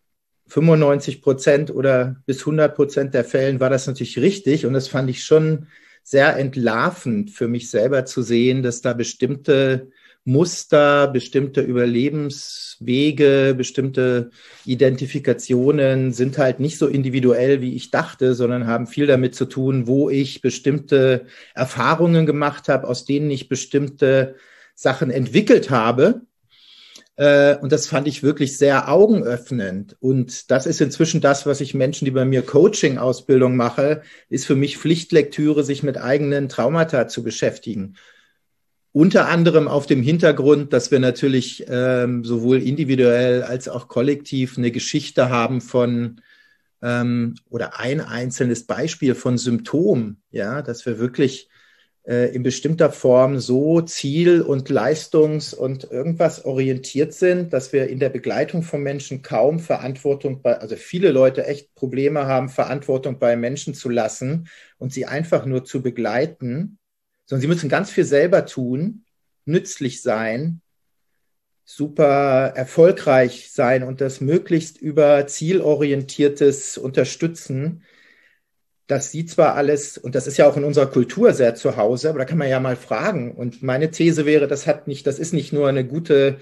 95% oder bis 100% der Fällen war das natürlich richtig und das fand ich schon sehr entlarvend für mich selber zu sehen, dass da bestimmte Muster, bestimmte Überlebenswege, bestimmte Identifikationen sind halt nicht so individuell, wie ich dachte, sondern haben viel damit zu tun, wo ich bestimmte Erfahrungen gemacht habe, aus denen ich bestimmte Sachen entwickelt habe. Und das fand ich wirklich sehr augenöffnend. Und das ist inzwischen das, was ich Menschen, die bei mir Coaching-Ausbildung mache, ist für mich Pflichtlektüre, sich mit eigenen Traumata zu beschäftigen. Unter anderem auf dem Hintergrund, dass wir natürlich sowohl individuell als auch kollektiv eine Geschichte haben von oder ein einzelnes Beispiel von Symptomen, ja, dass wir wirklich in bestimmter Form so ziel- und leistungs- und irgendwas orientiert sind, dass wir in der Begleitung von Menschen kaum also viele Leute echt Probleme haben, Verantwortung bei Menschen zu lassen und sie einfach nur zu begleiten, sondern sie müssen ganz viel selber tun, nützlich sein, super erfolgreich sein und das möglichst über zielorientiertes Unterstützen. Das sieht zwar alles, und das ist ja auch in unserer Kultur sehr zu Hause, aber da kann man ja mal fragen. Und meine These wäre, das ist nicht nur eine gute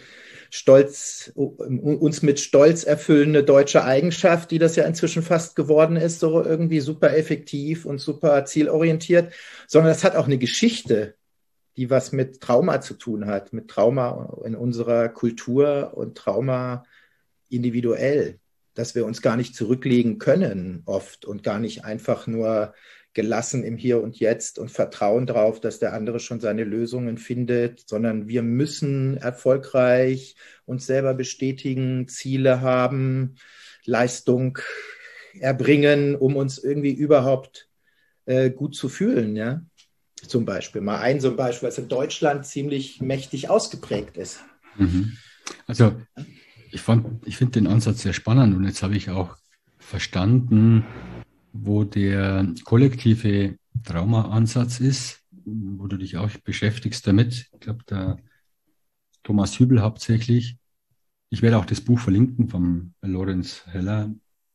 uns mit Stolz erfüllende deutsche Eigenschaft, die das ja inzwischen fast geworden ist, so irgendwie super effektiv und super zielorientiert, sondern das hat auch eine Geschichte, die was mit Trauma zu tun hat, mit Trauma in unserer Kultur und Trauma individuell, dass wir uns gar nicht zurücklegen können oft und gar nicht einfach nur gelassen im Hier und Jetzt und vertrauen darauf, dass der andere schon seine Lösungen findet, sondern wir müssen erfolgreich uns selber bestätigen, Ziele haben, Leistung erbringen, um uns irgendwie überhaupt gut zu fühlen, ja. Zum Beispiel, so ein Beispiel, was in Deutschland ziemlich mächtig ausgeprägt ist. Also ich finde den Ansatz sehr spannend und jetzt habe ich auch verstanden, wo der kollektive Trauma-Ansatz ist, wo du dich auch beschäftigst damit. Ich glaube, der Thomas Hübel hauptsächlich. Ich werde auch das Buch verlinken vom Lawrence Heller.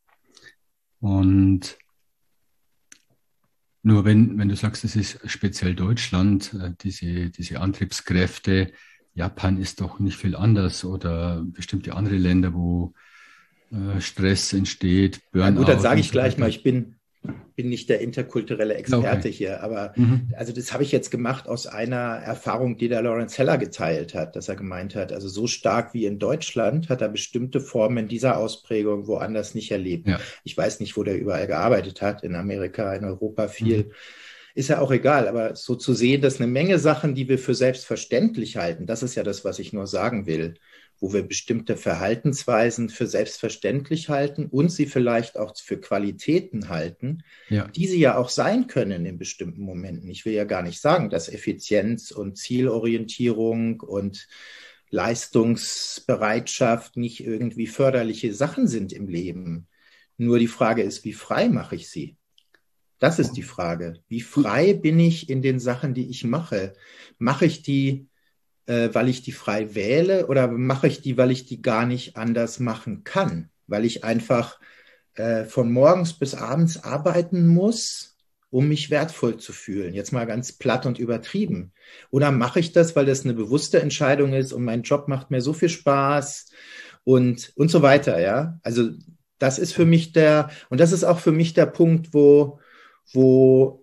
Und nur wenn du sagst, es ist speziell Deutschland, diese Antriebskräfte, Japan ist doch nicht viel anders oder bestimmte andere Länder, wo Stress entsteht, Burnout. Ja, gut, dann sage ich gleich mal, ich bin nicht der interkulturelle Experte hier, aber also das habe ich jetzt gemacht aus einer Erfahrung, die der Lawrence Heller geteilt hat, dass er gemeint hat, also so stark wie in Deutschland hat er bestimmte Formen dieser Ausprägung woanders nicht erlebt. Ja. Ich weiß nicht, wo der überall gearbeitet hat, in Amerika, in Europa viel. Ist ja auch egal, aber so zu sehen, dass eine Menge Sachen, die wir für selbstverständlich halten, das ist ja das, was ich nur sagen will, wo wir bestimmte Verhaltensweisen für selbstverständlich halten und sie vielleicht auch für Qualitäten halten, die sie ja auch sein können in bestimmten Momenten. Ich will ja gar nicht sagen, dass Effizienz und Zielorientierung und Leistungsbereitschaft nicht irgendwie förderliche Sachen sind im Leben. Nur die Frage ist, wie frei mache ich sie? Das ist die Frage. Wie frei bin ich in den Sachen, die ich mache? Mache ich die, weil ich die frei wähle oder mache ich die, weil ich die gar nicht anders machen kann? Weil ich einfach von morgens bis abends arbeiten muss, um mich wertvoll zu fühlen. Jetzt mal ganz platt und übertrieben. Oder mache ich das, weil das eine bewusste Entscheidung ist und mein Job macht mir so viel Spaß und so weiter, ja. Also das ist für mich und das ist auch für mich der Punkt, wo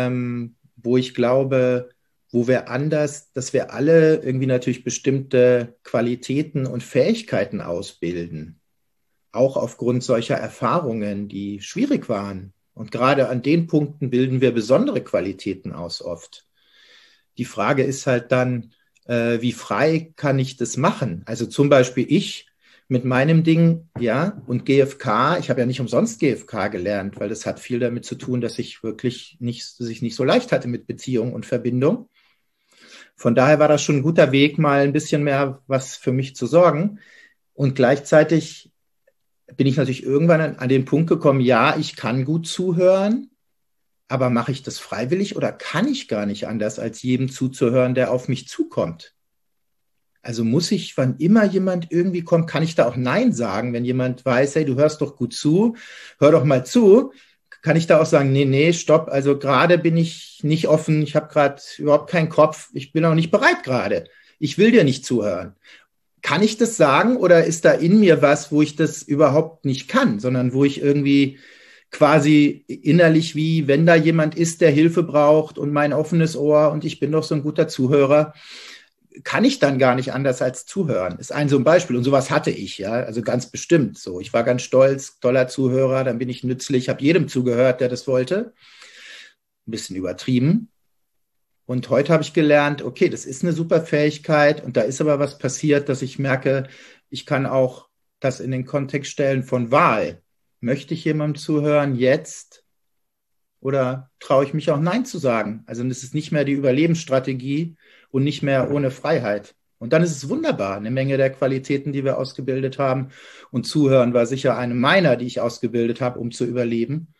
ich glaube, dass wir alle irgendwie natürlich bestimmte Qualitäten und Fähigkeiten ausbilden, auch aufgrund solcher Erfahrungen, die schwierig waren. Und gerade an den Punkten bilden wir besondere Qualitäten aus oft. Die Frage ist halt dann, wie frei kann ich das machen? Also zum Beispiel ich mit meinem Ding, ja, und GFK, ich habe ja nicht umsonst GFK gelernt, weil das hat viel damit zu tun, dass ich wirklich nicht so leicht hatte mit Beziehung und Verbindung. Von daher war das schon ein guter Weg, mal ein bisschen mehr was für mich zu sorgen. Und gleichzeitig bin ich natürlich irgendwann an den Punkt gekommen, ja, ich kann gut zuhören, aber mache ich das freiwillig oder kann ich gar nicht anders, als jedem zuzuhören, der auf mich zukommt? Also muss ich, wann immer jemand irgendwie kommt, kann ich da auch Nein sagen, wenn jemand weiß, hey, du hörst doch gut zu, hör doch mal zu, kann ich da auch sagen, nee, stopp, also gerade bin ich nicht offen, ich habe gerade überhaupt keinen Kopf, ich bin auch nicht bereit gerade, ich will dir nicht zuhören. Kann ich das sagen oder ist da in mir was, wo ich das überhaupt nicht kann, sondern wo ich irgendwie quasi innerlich wie, wenn da jemand ist, der Hilfe braucht und mein offenes Ohr und ich bin doch so ein guter Zuhörer, kann ich dann gar nicht anders als zuhören. Ist so ein Beispiel. Und sowas hatte ich, ja, also ganz bestimmt so. Ich war ganz stolz, toller Zuhörer, dann bin ich nützlich, habe jedem zugehört, der das wollte. Ein bisschen übertrieben. Und heute habe ich gelernt, okay, das ist eine super Fähigkeit und da ist aber was passiert, dass ich merke, ich kann auch das in den Kontext stellen von Wahl. Möchte ich jemandem zuhören jetzt oder traue ich mich auch Nein zu sagen? Also das ist nicht mehr die Überlebensstrategie und nicht mehr ohne Freiheit. Und dann ist es wunderbar, eine Menge der Qualitäten, die wir ausgebildet haben. Und Zuhören war sicher eine meiner, die ich ausgebildet habe, um zu überleben,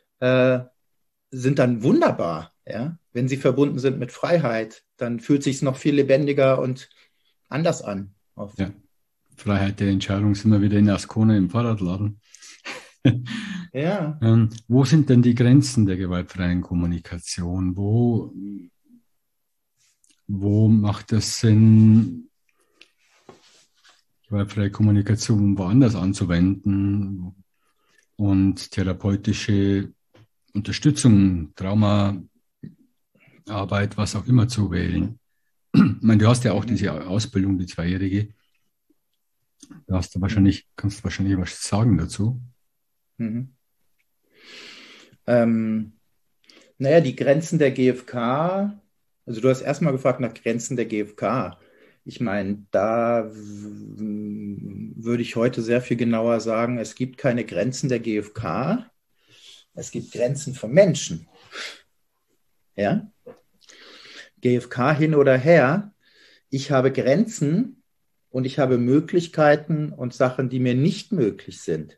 sind dann wunderbar. Ja? Wenn sie verbunden sind mit Freiheit, dann fühlt es sich noch viel lebendiger und anders an. Ja. Freiheit der Entscheidung sind wir wieder in Ascona im Fahrradladen. Ja. Wo sind denn die Grenzen der gewaltfreien Kommunikation? Wo macht es Sinn, gewaltfreie Kommunikation woanders anzuwenden und therapeutische Unterstützung, Traumaarbeit, was auch immer zu wählen? Ich meine, du hast ja auch diese Ausbildung, die 2-jährige. Kannst du wahrscheinlich was sagen dazu? Naja, die Grenzen der GfK, also du hast erstmal gefragt nach Grenzen der GfK. Ich meine, da würde ich heute sehr viel genauer sagen, es gibt keine Grenzen der GfK, es gibt Grenzen von Menschen. Ja? GfK hin oder her, ich habe Grenzen und ich habe Möglichkeiten und Sachen, die mir nicht möglich sind.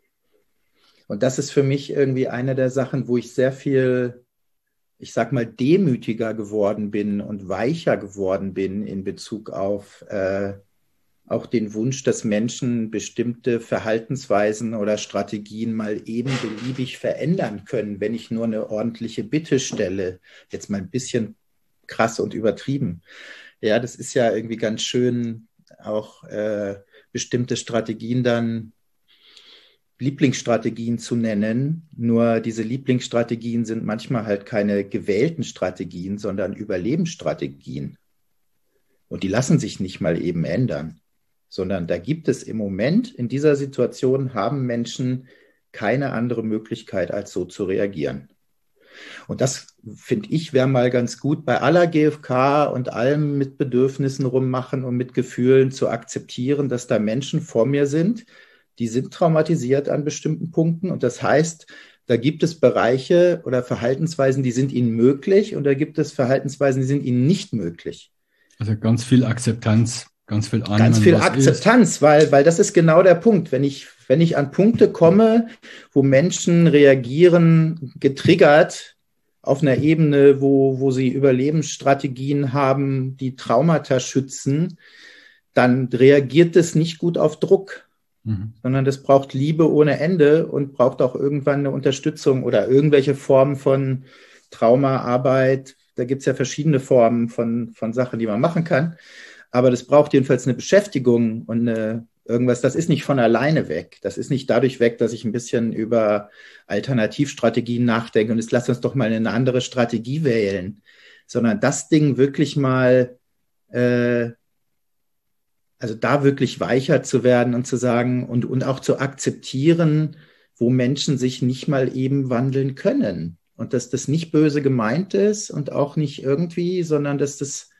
Und das ist für mich irgendwie eine der Sachen, wo ich sehr viel, ich sag mal, demütiger geworden bin und weicher geworden bin in Bezug auf auch den Wunsch, dass Menschen bestimmte Verhaltensweisen oder Strategien mal eben beliebig verändern können, wenn ich nur eine ordentliche Bitte stelle. Jetzt mal ein bisschen krass und übertrieben. Ja, das ist ja irgendwie ganz schön, auch bestimmte Strategien dann Lieblingsstrategien zu nennen. Nur diese Lieblingsstrategien sind manchmal halt keine gewählten Strategien, sondern Überlebensstrategien. Und die lassen sich nicht mal eben ändern, sondern da gibt es im Moment, in dieser Situation haben Menschen keine andere Möglichkeit, als so zu reagieren. Und das, finde ich, wäre mal ganz gut, bei aller GfK und allem mit Bedürfnissen rummachen und mit Gefühlen zu akzeptieren, dass da Menschen vor mir sind, die sind traumatisiert an bestimmten Punkten. Und das heißt, da gibt es Bereiche oder Verhaltensweisen, die sind ihnen möglich und da gibt es Verhaltensweisen, die sind ihnen nicht möglich. Also ganz viel Akzeptanz, ganz viel Annehmen, ganz viel Akzeptanz, weil das ist genau der Punkt. Wenn ich an Punkte komme, wo Menschen reagieren, getriggert auf einer Ebene, wo sie Überlebensstrategien haben, die Traumata schützen, dann reagiert es nicht gut auf Druck. Sondern das braucht Liebe ohne Ende und braucht auch irgendwann eine Unterstützung oder irgendwelche Formen von Traumaarbeit. Da gibt es ja verschiedene Formen von Sachen, die man machen kann. Aber das braucht jedenfalls eine Beschäftigung und irgendwas, das ist nicht von alleine weg. Das ist nicht dadurch weg, dass ich ein bisschen über Alternativstrategien nachdenke und jetzt lass uns doch mal eine andere Strategie wählen, sondern das Ding wirklich mal, also da wirklich weicher zu werden und zu sagen und auch zu akzeptieren, wo Menschen sich nicht mal eben wandeln können. Und dass das nicht böse gemeint ist und auch nicht irgendwie, sondern dass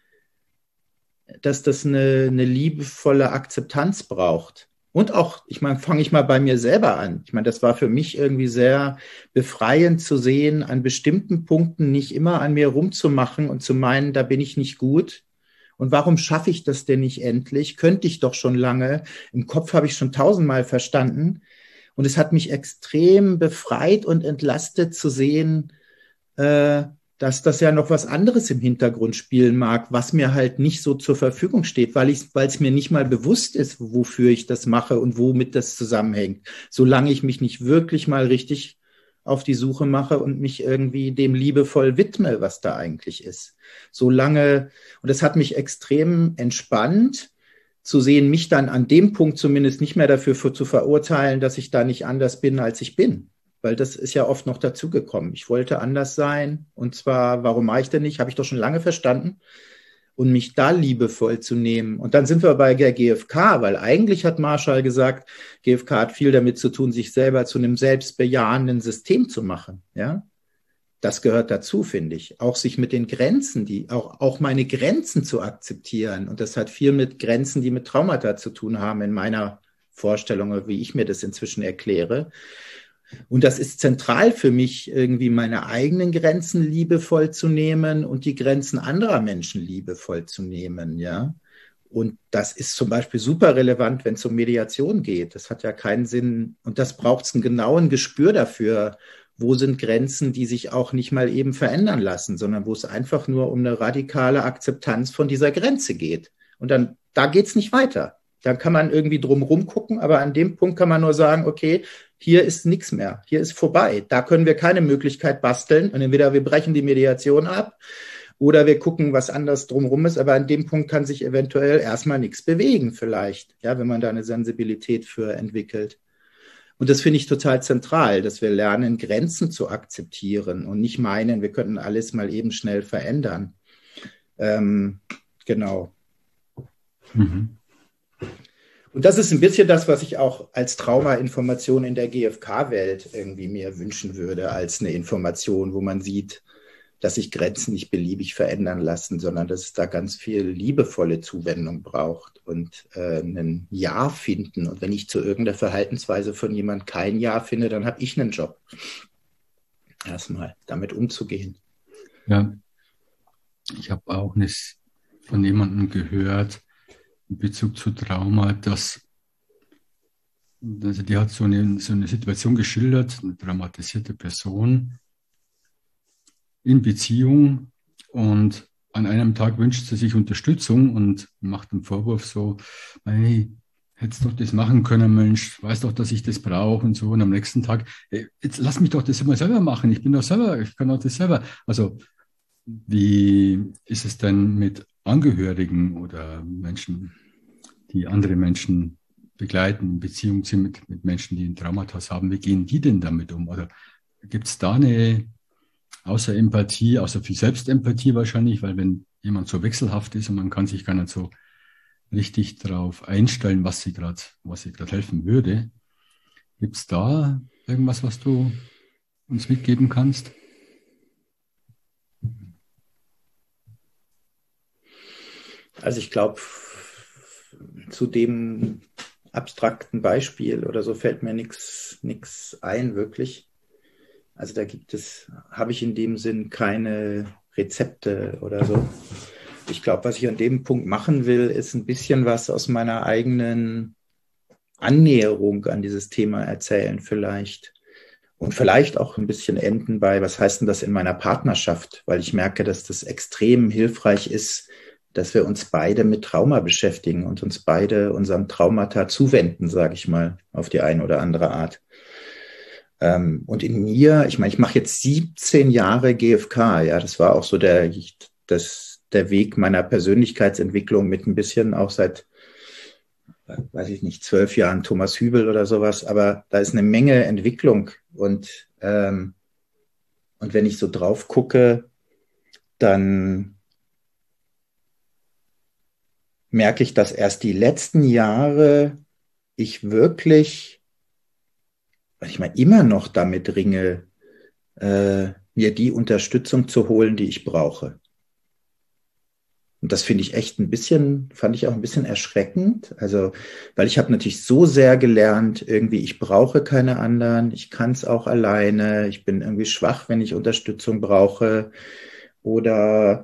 das eine liebevolle Akzeptanz braucht. Und auch, ich meine, fange ich mal bei mir selber an. Ich meine, das war für mich irgendwie sehr befreiend zu sehen, an bestimmten Punkten nicht immer an mir rumzumachen und zu meinen, da bin ich nicht gut. Und warum schaffe ich das denn nicht endlich? Könnte ich doch schon lange. Im Kopf habe ich schon 1000-mal verstanden. Und es hat mich extrem befreit und entlastet zu sehen, dass das ja noch was anderes im Hintergrund spielen mag, was mir halt nicht so zur Verfügung steht, weil es mir nicht mal bewusst ist, wofür ich das mache und womit das zusammenhängt. Solange ich mich nicht wirklich mal richtig auf die Suche mache und mich irgendwie dem liebevoll widme, was da eigentlich ist. Solange, und das hat mich extrem entspannt, zu sehen, mich dann an dem Punkt zumindest nicht mehr dafür zu verurteilen, dass ich da nicht anders bin, als ich bin. Weil das ist ja oft noch dazugekommen. Ich wollte anders sein. Und zwar, warum mache ich denn nicht? Habe ich doch schon lange verstanden. Und mich da liebevoll zu nehmen. Und dann sind wir bei der GfK, weil eigentlich hat Marshall gesagt, GfK hat viel damit zu tun, sich selber zu einem selbstbejahenden System zu machen. Ja, das gehört dazu, finde ich. Auch sich mit den Grenzen, auch meine Grenzen zu akzeptieren. Und das hat viel mit Grenzen, die mit Traumata zu tun haben, in meiner Vorstellung, wie ich mir das inzwischen erkläre. Und das ist zentral für mich, irgendwie meine eigenen Grenzen liebevoll zu nehmen und die Grenzen anderer Menschen liebevoll zu nehmen, ja. Und das ist zum Beispiel super relevant, wenn es um Mediation geht. Das hat ja keinen Sinn. Und das braucht es einen genauen Gespür dafür, wo sind Grenzen, die sich auch nicht mal eben verändern lassen, sondern wo es einfach nur um eine radikale Akzeptanz von dieser Grenze geht. Und dann, da geht es nicht weiter. Dann kann man irgendwie drumherum gucken, aber an dem Punkt kann man nur sagen, okay, hier ist nichts mehr, hier ist vorbei. Da können wir keine Möglichkeit basteln. Und entweder wir brechen die Mediation ab oder wir gucken, was anders drumherum ist. Aber an dem Punkt kann sich eventuell erstmal nichts bewegen vielleicht, ja, wenn man da eine Sensibilität für entwickelt. Und das finde ich total zentral, dass wir lernen, Grenzen zu akzeptieren und nicht meinen, wir könnten alles mal eben schnell verändern. Genau. Mhm. Und das ist ein bisschen das, was ich auch als Trauma-Information in der GfK-Welt irgendwie mir wünschen würde, als eine Information, wo man sieht, dass sich Grenzen nicht beliebig verändern lassen, sondern dass es da ganz viel liebevolle Zuwendung braucht und ein Ja finden. Und wenn ich zu irgendeiner Verhaltensweise von jemandem kein Ja finde, dann habe ich einen Job. Erstmal damit umzugehen. Ja, ich habe auch von jemandem gehört, in Bezug zu Trauma, also die hat so eine Situation geschildert, eine traumatisierte Person in Beziehung und an einem Tag wünscht sie sich Unterstützung und macht einen Vorwurf so, hey, hättest doch das machen können, Mensch, weiß doch, dass ich das brauche und so. Und am nächsten Tag, hey, jetzt lass mich doch das immer selber machen, ich kann doch das selber. Also wie ist es denn mit Angehörigen oder Menschen, die andere Menschen begleiten, in Beziehung sind mit Menschen, die ein Traumata haben? Wie gehen die denn damit um? Oder gibt es da außer Empathie, außer viel Selbstempathie wahrscheinlich, weil wenn jemand so wechselhaft ist und man kann sich gar nicht so richtig darauf einstellen, was sie gerade helfen würde, gibt es da irgendwas, was du uns mitgeben kannst? Also ich glaube, zu dem abstrakten Beispiel oder so fällt mir nichts ein, wirklich. Also habe ich in dem Sinn keine Rezepte oder so. Ich glaube, was ich an dem Punkt machen will, ist ein bisschen was aus meiner eigenen Annäherung an dieses Thema erzählen vielleicht. Und vielleicht auch ein bisschen enden bei, was heißt denn das in meiner Partnerschaft? Weil ich merke, dass das extrem hilfreich ist, dass wir uns beide mit Trauma beschäftigen und uns beide unserem Traumata zuwenden, sage ich mal, auf die eine oder andere Art. Und in mir, ich meine, ich mache jetzt 17 Jahre GfK, ja, das war auch so der Weg meiner Persönlichkeitsentwicklung mit ein bisschen auch seit weiß ich nicht, 12 Jahren Thomas Hübel oder sowas, aber da ist eine Menge Entwicklung und wenn ich so drauf gucke, dann merke ich, dass erst die letzten Jahre ich wirklich, ich meine, immer noch damit ringe, mir die Unterstützung zu holen, die ich brauche. Und das finde ich echt fand ich auch ein bisschen erschreckend. Also, weil ich habe natürlich so sehr gelernt, irgendwie, ich brauche keine anderen, ich kann es auch alleine, ich bin irgendwie schwach, wenn ich Unterstützung brauche. Oder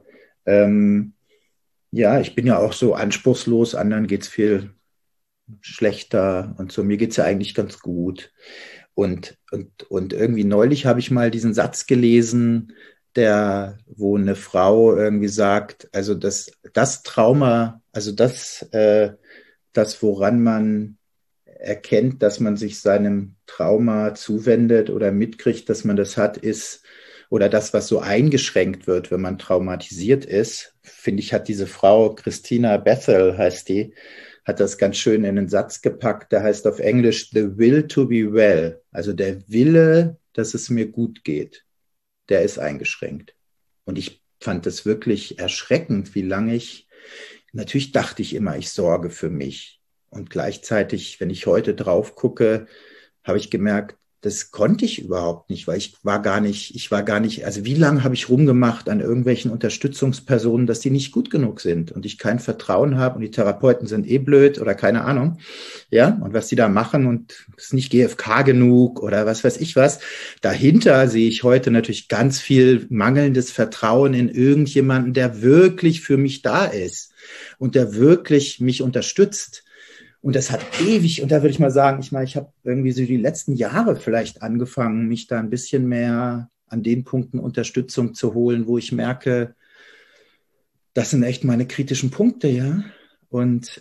ja, ich bin ja auch so anspruchslos, anderen geht's viel schlechter und so. Mir geht's ja eigentlich ganz gut. Und irgendwie neulich habe ich mal diesen Satz gelesen, wo eine Frau irgendwie sagt, also das Trauma, also das, woran man erkennt, dass man sich seinem Trauma zuwendet oder mitkriegt, dass man das hat, ist, oder das, was so eingeschränkt wird, wenn man traumatisiert ist, finde ich, hat diese Frau, Christina Bethel heißt die, hat das ganz schön in einen Satz gepackt, der heißt auf Englisch The Will to be Well, also der Wille, dass es mir gut geht, der ist eingeschränkt. Und ich fand es wirklich erschreckend, natürlich dachte ich immer, ich sorge für mich. Und gleichzeitig, wenn ich heute drauf gucke, habe ich gemerkt, das konnte ich überhaupt nicht, weil ich war gar nicht, also wie lange habe ich rumgemacht an irgendwelchen Unterstützungspersonen, dass die nicht gut genug sind und ich kein Vertrauen habe und die Therapeuten sind eh blöd oder keine Ahnung, ja, und was die da machen und ist nicht GFK genug oder was weiß ich was. Dahinter sehe ich heute natürlich ganz viel mangelndes Vertrauen in irgendjemanden, der wirklich für mich da ist und der wirklich mich unterstützt. Und das hat ewig, und da würde ich mal sagen, ich habe irgendwie so die letzten Jahre vielleicht angefangen, mich da ein bisschen mehr an den Punkten Unterstützung zu holen, wo ich merke, das sind echt meine kritischen Punkte, ja. Und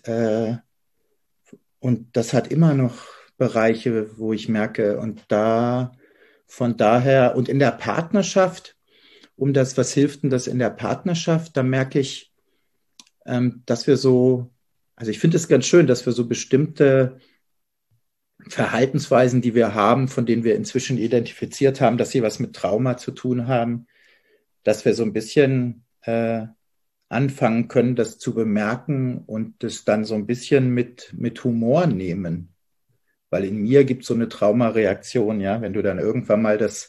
das hat immer noch Bereiche, wo ich merke, von daher, und in der Partnerschaft, was hilft denn das in der Partnerschaft? Da merke ich, dass wir also ich finde es ganz schön, dass wir so bestimmte Verhaltensweisen, die wir haben, von denen wir inzwischen identifiziert haben, dass sie was mit Trauma zu tun haben, dass wir so ein bisschen anfangen können, das zu bemerken und das dann so ein bisschen mit Humor nehmen. Weil in mir gibt es so eine Traumareaktion, ja, wenn du dann irgendwann mal das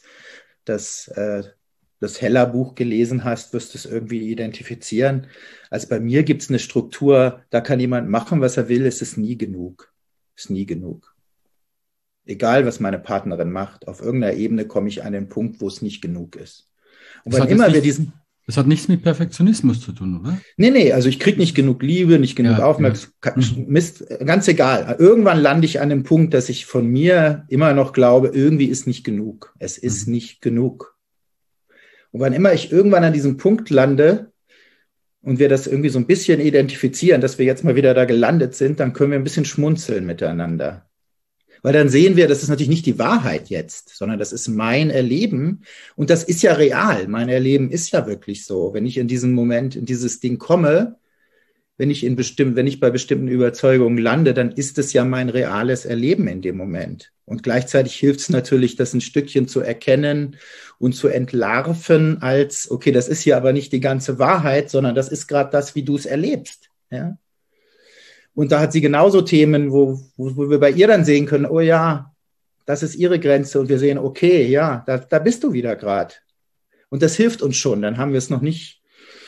Heller-Buch gelesen hast, wirst du es irgendwie identifizieren. Also bei mir gibt es eine Struktur, da kann jemand machen, was er will, es ist nie genug. Es ist nie genug. Egal, was meine Partnerin macht, auf irgendeiner Ebene komme ich an den Punkt, wo es nicht genug ist. Und Das hat nichts mit Perfektionismus zu tun, oder? Nee, also ich kriege nicht genug Liebe, nicht genug Aufmerksamkeit, Mist, ganz egal. Irgendwann lande ich an dem Punkt, dass ich von mir immer noch glaube, irgendwie ist nicht genug. Es ist nicht genug. Und wann immer ich irgendwann an diesem Punkt lande und wir das irgendwie so ein bisschen identifizieren, dass wir jetzt mal wieder da gelandet sind, dann können wir ein bisschen schmunzeln miteinander. Weil dann sehen wir, das ist natürlich nicht die Wahrheit jetzt, sondern das ist mein Erleben. Und das ist ja real. Mein Erleben ist ja wirklich so. Wenn ich in diesem Moment in dieses Ding komme, wenn ich bei bestimmten Überzeugungen lande, dann ist es ja mein reales Erleben in dem Moment. Und gleichzeitig hilft es natürlich, das ein Stückchen zu erkennen und zu entlarven als, okay, das ist hier aber nicht die ganze Wahrheit, sondern das ist gerade das, wie du es erlebst. Ja? Und da hat sie genauso Themen, wo wir bei ihr dann sehen können, oh ja, das ist ihre Grenze. Und wir sehen, okay, ja, da bist du wieder gerade. Und das hilft uns schon. Dann haben wir es noch nicht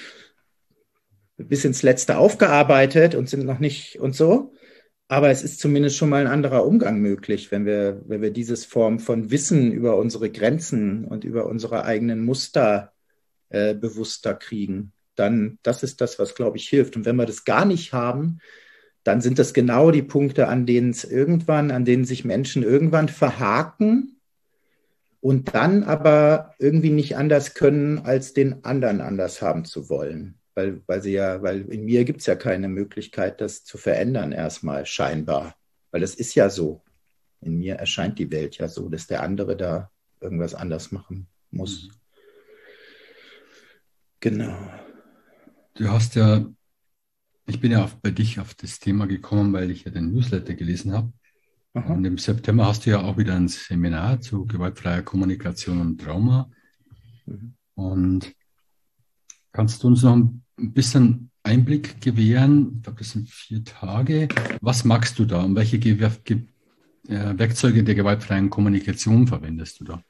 bis ins Letzte aufgearbeitet und sind noch nicht und so. Aber es ist zumindest schon mal ein anderer Umgang möglich, wenn wir diese Form von Wissen über unsere Grenzen und über unsere eigenen Muster bewusster kriegen. Dann, das ist das, was, glaube ich, hilft. Und wenn wir das gar nicht haben, dann sind das genau die Punkte, an denen sich Menschen irgendwann verhaken und dann aber irgendwie nicht anders können, als den anderen anders haben zu wollen. Weil in mir gibt es ja keine Möglichkeit, das zu verändern erstmal, scheinbar. Weil es ist ja so. In mir erscheint die Welt ja so, dass der andere da irgendwas anders machen muss. Genau. Du hast ja Ich bin ja bei dich auf das Thema gekommen, weil ich ja den Newsletter gelesen habe. Aha. Und im September hast du ja auch wieder ein Seminar zu gewaltfreier Kommunikation und Trauma. Mhm. Und kannst du uns noch ein bisschen Einblick gewähren? Ich glaube, das sind 4 Tage. Was magst du da und welche Werkzeuge der gewaltfreien Kommunikation verwendest du da?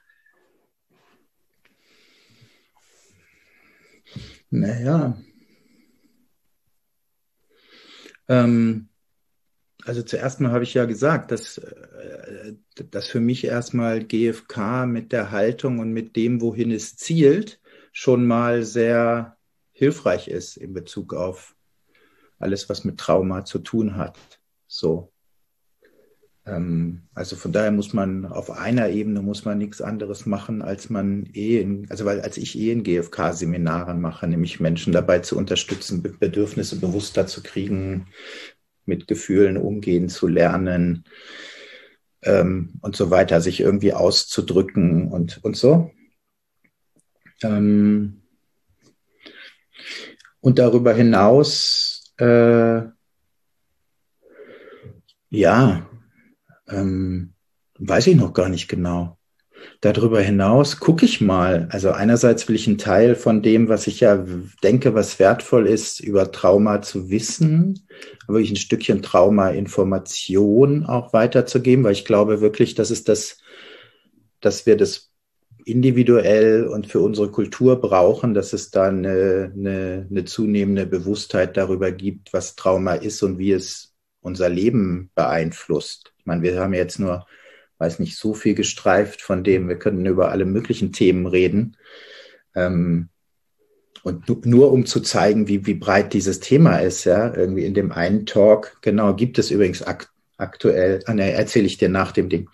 Naja, also zuerst mal habe ich ja gesagt, dass für mich erstmal GFK mit der Haltung und mit dem, wohin es zielt, schon mal sehr hilfreich ist in Bezug auf alles, was mit Trauma zu tun hat. So. Also von daher muss man auf einer Ebene muss man nichts anderes machen, als als ich in GFK-Seminaren mache, nämlich Menschen dabei zu unterstützen, Bedürfnisse bewusster zu kriegen, mit Gefühlen umgehen zu lernen und so weiter, sich irgendwie auszudrücken und so. Und darüber hinaus, weiß ich noch gar nicht genau. Darüber hinaus gucke ich mal. Also einerseits will ich einen Teil von dem, was ich ja denke, was wertvoll ist, über Trauma zu wissen, aber ich ein Stückchen Trauma-Information auch weiterzugeben, weil ich glaube wirklich, dass wir das individuell und für unsere Kultur brauchen, dass es da eine zunehmende Bewusstheit darüber gibt, was Trauma ist und wie es unser Leben beeinflusst. Ich meine, wir haben jetzt nur, weiß nicht, so viel gestreift von dem, wir könnten über alle möglichen Themen reden. Und nur um zu zeigen, wie breit dieses Thema ist, ja, irgendwie in dem einen Talk, genau, gibt es übrigens aktuell, erzähle ich dir nach dem Ding.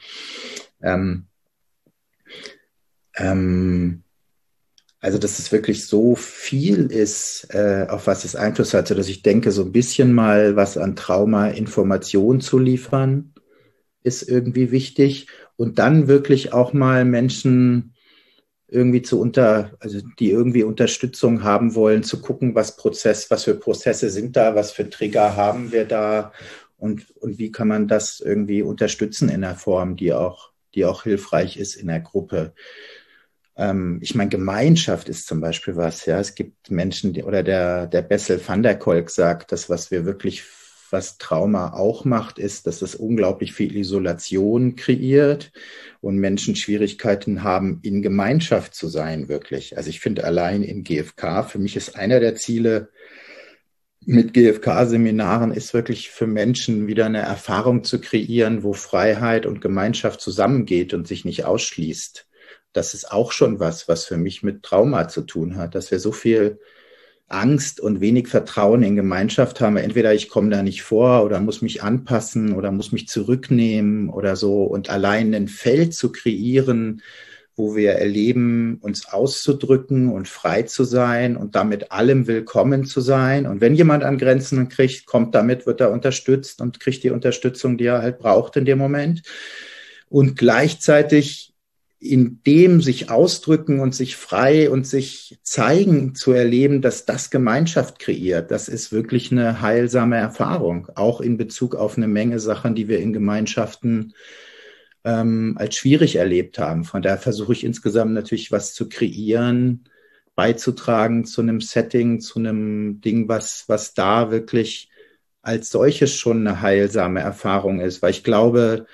Also, dass es wirklich so viel ist, auf was es Einfluss hat, sodass ich denke, so ein bisschen mal was an Trauma-Information zu liefern, ist irgendwie wichtig. Und dann wirklich auch mal Menschen irgendwie die irgendwie Unterstützung haben wollen, zu gucken, was für Prozesse sind da, was für Trigger haben wir da und wie kann man das irgendwie unterstützen in einer Form, die auch hilfreich ist in der Gruppe. Ich meine, Gemeinschaft ist zum Beispiel was, ja. Es gibt Menschen, der Bessel van der Kolk sagt, dass was Trauma auch macht, ist, dass es unglaublich viel Isolation kreiert und Menschen Schwierigkeiten haben, in Gemeinschaft zu sein, wirklich. Also ich finde allein in GFK, für mich ist einer der Ziele mit GFK-Seminaren ist wirklich für Menschen wieder eine Erfahrung zu kreieren, wo Freiheit und Gemeinschaft zusammengeht und sich nicht ausschließt. Das ist auch schon was für mich mit Trauma zu tun hat, dass wir so viel Angst und wenig Vertrauen in Gemeinschaft haben. Entweder ich komme da nicht vor oder muss mich anpassen oder muss mich zurücknehmen oder so. Und allein ein Feld zu kreieren, wo wir erleben, uns auszudrücken und frei zu sein und damit allem willkommen zu sein. Und wenn jemand an Grenzen kriegt, wird er unterstützt und kriegt die Unterstützung, die er halt braucht in dem Moment. Und gleichzeitig in dem sich ausdrücken und sich frei und sich zeigen zu erleben, dass das Gemeinschaft kreiert, das ist wirklich eine heilsame Erfahrung, auch in Bezug auf eine Menge Sachen, die wir in Gemeinschaften als schwierig erlebt haben. Von daher versuche ich insgesamt natürlich was zu kreieren, beizutragen zu einem Setting, zu einem Ding, was da wirklich als solches schon eine heilsame Erfahrung ist, weil ich glaube,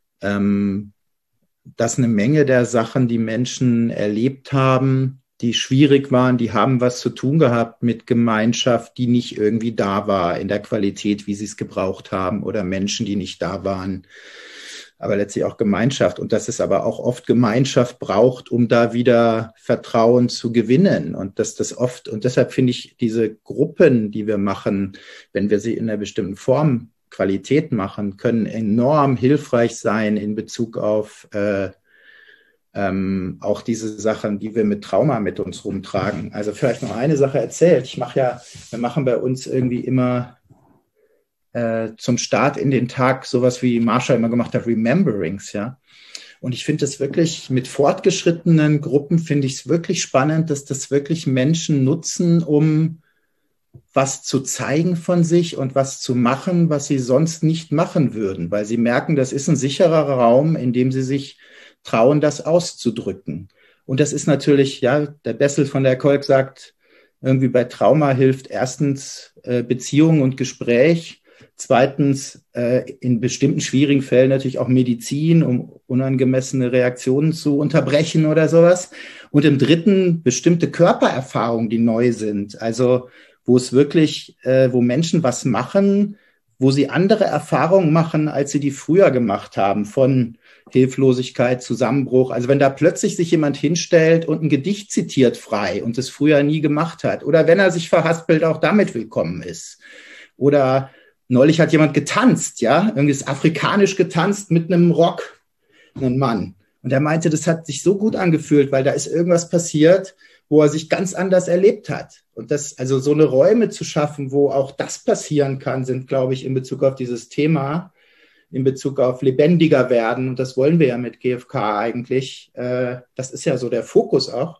dass eine Menge der Sachen, die Menschen erlebt haben, die schwierig waren, die haben was zu tun gehabt mit Gemeinschaft, die nicht irgendwie da war in der Qualität, wie sie es gebraucht haben, oder Menschen, die nicht da waren, aber letztlich auch Gemeinschaft. Und dass es aber auch oft Gemeinschaft braucht, um da wieder Vertrauen zu gewinnen. Und dass das oft, und deshalb finde ich diese Gruppen, die wir machen, wenn wir sie in einer bestimmten Form Qualität machen, können enorm hilfreich sein in Bezug auf auch diese Sachen, die wir mit Trauma mit uns rumtragen. Also vielleicht noch eine Sache erzählt. Wir machen bei uns irgendwie immer zum Start in den Tag sowas, wie Marsha immer gemacht hat, Rememberings, ja. Und ich finde das wirklich, mit fortgeschrittenen Gruppen finde ich es wirklich spannend, dass das wirklich Menschen nutzen, um was zu zeigen von sich und was zu machen, was sie sonst nicht machen würden, weil sie merken, das ist ein sicherer Raum, in dem sie sich trauen, das auszudrücken. Und das ist natürlich, ja, der Bessel von der Kolk sagt, irgendwie bei Trauma hilft erstens Beziehung und Gespräch, zweitens in bestimmten schwierigen Fällen natürlich auch Medizin, um unangemessene Reaktionen zu unterbrechen oder sowas. Und im dritten bestimmte Körpererfahrungen, die neu sind. Also wo es wirklich, wo Menschen was machen, wo sie andere Erfahrungen machen, als sie die früher gemacht haben, von Hilflosigkeit, Zusammenbruch. Also wenn da plötzlich sich jemand hinstellt und ein Gedicht zitiert frei und es früher nie gemacht hat, oder wenn er sich verhaspelt, auch damit willkommen ist. Oder neulich hat jemand getanzt, ja, irgendwie ist afrikanisch getanzt mit einem Rock, einem Mann. Und er meinte, das hat sich so gut angefühlt, weil da ist irgendwas passiert, wo er sich ganz anders erlebt hat. Und das, also so eine Räume zu schaffen, wo auch das passieren kann, sind, glaube ich, in Bezug auf dieses Thema, in Bezug auf lebendiger werden. Und das wollen wir ja mit GfK eigentlich. Das ist ja so der Fokus auch.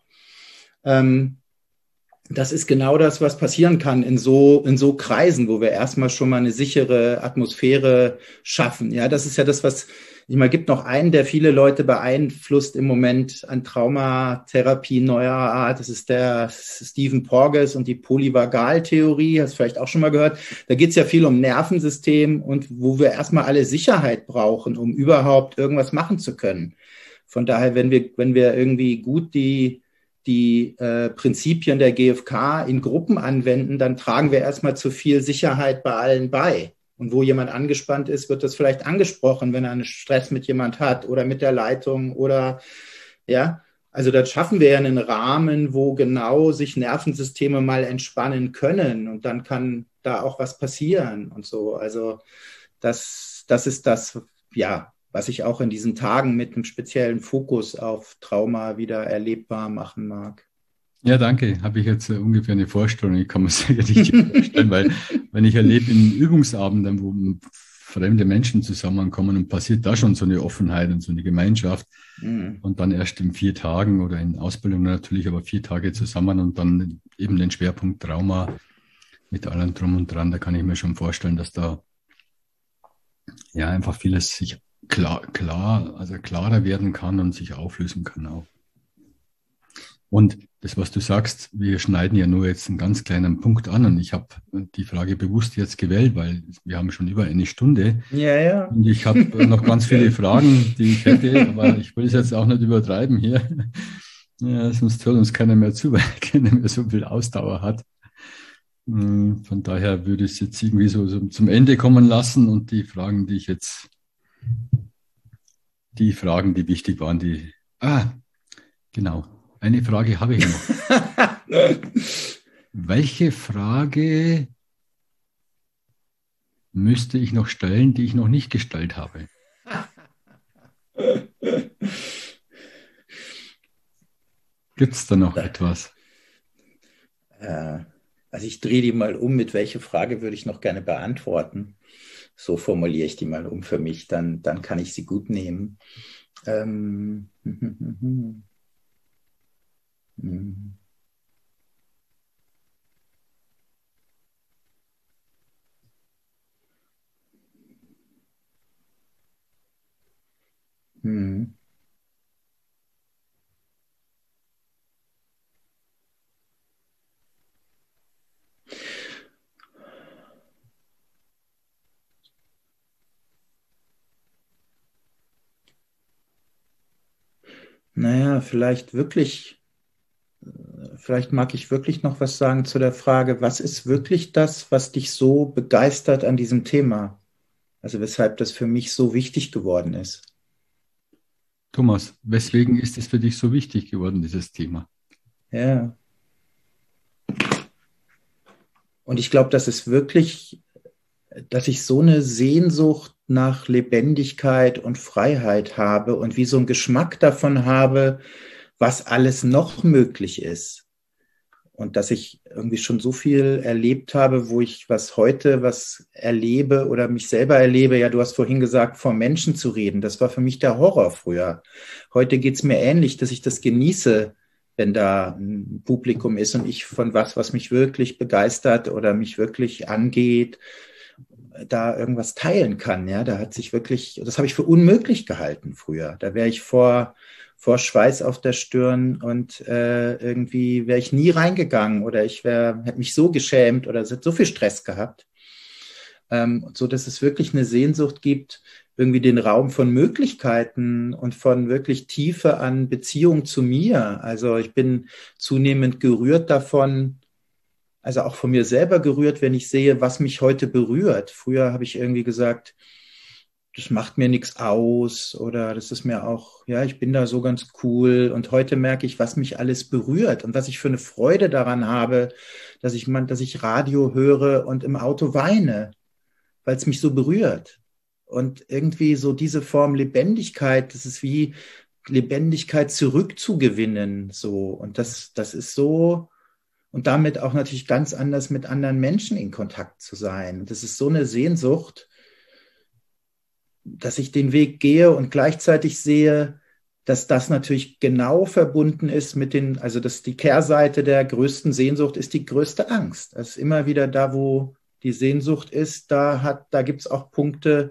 Das ist genau das, was passieren kann in so Kreisen, wo wir erstmal schon mal eine sichere Atmosphäre schaffen. Ja, das ist ja das, was ich meine, gibt noch einen, der viele Leute beeinflusst im Moment an Traumatherapie neuer Art. Das ist der Stephen Porges und die Polyvagaltheorie. Hast du vielleicht auch schon mal gehört. Da geht es ja viel um Nervensystem und wo wir erstmal alle Sicherheit brauchen, um überhaupt irgendwas machen zu können. Von daher, wenn wir irgendwie gut die Prinzipien der GfK in Gruppen anwenden, dann tragen wir erstmal zu viel Sicherheit bei allen bei. Und wo jemand angespannt ist, wird das vielleicht angesprochen, wenn er einen Stress mit jemand hat oder mit der Leitung oder, ja. Also da schaffen wir ja einen Rahmen, wo genau sich Nervensysteme mal entspannen können und dann kann da auch was passieren und so. Also das ist das, ja, was ich auch in diesen Tagen mit einem speziellen Fokus auf Trauma wieder erlebbar machen mag. Ja, danke. Habe ich jetzt ungefähr eine Vorstellung. Ich kann mir sicher nicht vorstellen, weil wenn ich erlebe in Übungsabenden, wo fremde Menschen zusammenkommen und passiert da schon so eine Offenheit und so eine Gemeinschaft und dann erst in 4 Tagen oder in Ausbildung natürlich, aber 4 Tage zusammen und dann eben den Schwerpunkt Trauma mit allem drum und dran, da kann ich mir schon vorstellen, dass da ja einfach vieles sich klarer werden kann und sich auflösen kann auch. Und das, was du sagst, wir schneiden ja nur jetzt einen ganz kleinen Punkt an und ich habe die Frage bewusst jetzt gewählt, weil wir haben schon über eine Stunde. Ja, ja. Und ich habe noch ganz viele Fragen, die ich hätte, aber ich will es jetzt auch nicht übertreiben hier. Ja, sonst hört uns keiner mehr zu, weil keiner mehr so viel Ausdauer hat. Von daher würde ich es jetzt irgendwie so zum Ende kommen lassen und die Fragen, die wichtig waren, genau. Eine Frage habe ich noch. Welche Frage müsste ich noch stellen, die ich noch nicht gestellt habe? Gibt es da noch etwas? Also ich drehe die mal um, mit welcher Frage würde ich noch gerne beantworten. So formuliere ich die mal um für mich, dann kann ich sie gut nehmen. Naja, vielleicht mag ich wirklich noch was sagen zu der Frage, was ist wirklich das, was dich so begeistert an diesem Thema? Also weshalb das für mich so wichtig geworden ist. Thomas, weswegen ist es für dich so wichtig geworden, dieses Thema? Ja. Und ich glaube, dass ich so eine Sehnsucht nach Lebendigkeit und Freiheit habe und wie so einen Geschmack davon habe, was alles noch möglich ist. Und dass ich irgendwie schon so viel erlebt habe, wo ich was erlebe oder mich selber erlebe. Ja, du hast vorhin gesagt, vor Menschen zu reden. Das war für mich der Horror früher. Heute geht's mir ähnlich, dass ich das genieße, wenn da ein Publikum ist und ich von was mich wirklich begeistert oder mich wirklich angeht, da irgendwas teilen kann. Ja, da hat sich wirklich, das habe ich für unmöglich gehalten früher. Da wäre ich vor Schweiß auf der Stirn und irgendwie wäre ich nie reingegangen oder hätte mich so geschämt oder so viel Stress gehabt. So dass es wirklich eine Sehnsucht gibt, irgendwie den Raum von Möglichkeiten und von wirklich Tiefe an Beziehung zu mir. Also ich bin zunehmend gerührt davon, also auch von mir selber gerührt, wenn ich sehe, was mich heute berührt. Früher habe ich irgendwie gesagt, das macht mir nichts aus oder das ist mir auch, ja, ich bin da so ganz cool. Und heute merke ich, was mich alles berührt und was ich für eine Freude daran habe, dass ich Radio höre und im Auto weine, weil es mich so berührt. Und irgendwie so diese Form Lebendigkeit, das ist wie Lebendigkeit zurückzugewinnen, so. Und das ist so, und damit auch natürlich ganz anders mit anderen Menschen in Kontakt zu sein. Das ist so eine Sehnsucht, dass ich den Weg gehe und gleichzeitig sehe, dass das natürlich genau verbunden ist also dass die Kehrseite der größten Sehnsucht ist die größte Angst. Das ist immer wieder da, wo die Sehnsucht ist, da gibt es auch Punkte,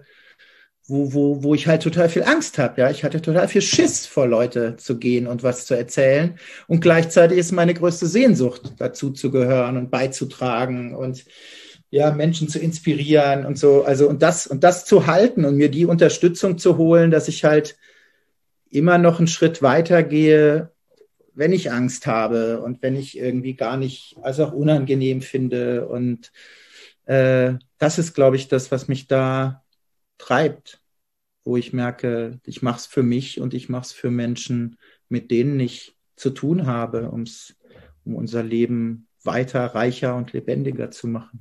wo ich halt total viel Angst habe. Ja, ich hatte total viel Schiss, vor Leute zu gehen und was zu erzählen. Und gleichzeitig ist meine größte Sehnsucht, dazu zu gehören und beizutragen und ja, Menschen zu inspirieren und so. Also und das zu halten und mir die Unterstützung zu holen, dass ich halt immer noch einen Schritt weiter gehe, wenn ich Angst habe und wenn ich irgendwie gar nicht, also auch unangenehm finde. Und das ist, glaube ich, das, was mich da treibt, wo ich merke, ich mache es für mich und ich mache es für Menschen, mit denen ich zu tun habe, um unser Leben weiter, reicher und lebendiger zu machen.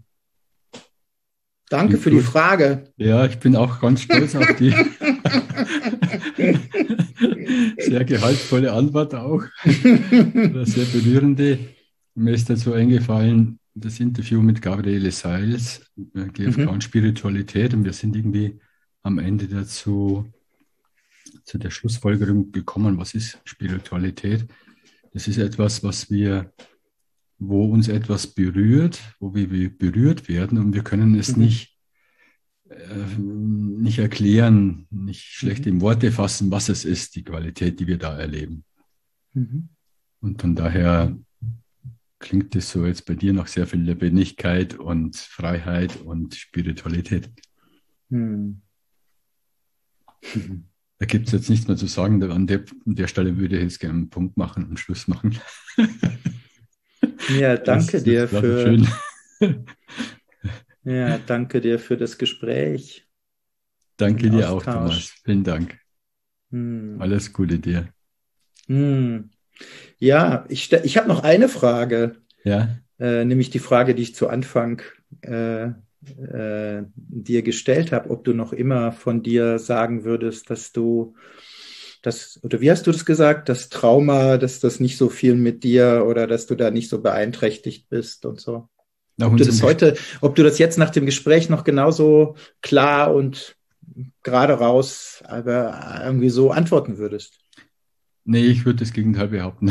Danke für die Frage. Ja, ich bin auch ganz stolz auf die sehr gehaltvolle Antwort auch. Sehr berührende. Mir ist dazu eingefallen, das Interview mit Gabriele Seils, GfK und Spiritualität. Und wir sind irgendwie am Ende zu der Schlussfolgerung gekommen, was ist Spiritualität? Das ist etwas, wo uns etwas berührt, wo wir berührt werden und wir können es nicht erklären, nicht schlecht in Worte fassen, was es ist, die Qualität, die wir da erleben. Und von daher klingt es so jetzt bei dir nach sehr viel Lebendigkeit und Freiheit und Spiritualität. Da gibt es jetzt nichts mehr zu sagen. An der Stelle würde ich jetzt gerne einen Punkt machen und Schluss machen. Ja, danke dir für das Gespräch. Danke dir auch, Thomas. Vielen Dank. Alles Gute dir. Ja, ich habe noch eine Frage. Ja. Nämlich die Frage, die ich zu Anfang dir gestellt habe, ob du noch immer von dir sagen würdest, oder wie hast du das gesagt, das Trauma, dass das nicht so viel mit dir oder dass du da nicht so beeinträchtigt bist und so. Ob du das jetzt nach dem Gespräch noch genauso klar und gerade raus, aber irgendwie so antworten würdest. Nee, ich würde das Gegenteil behaupten.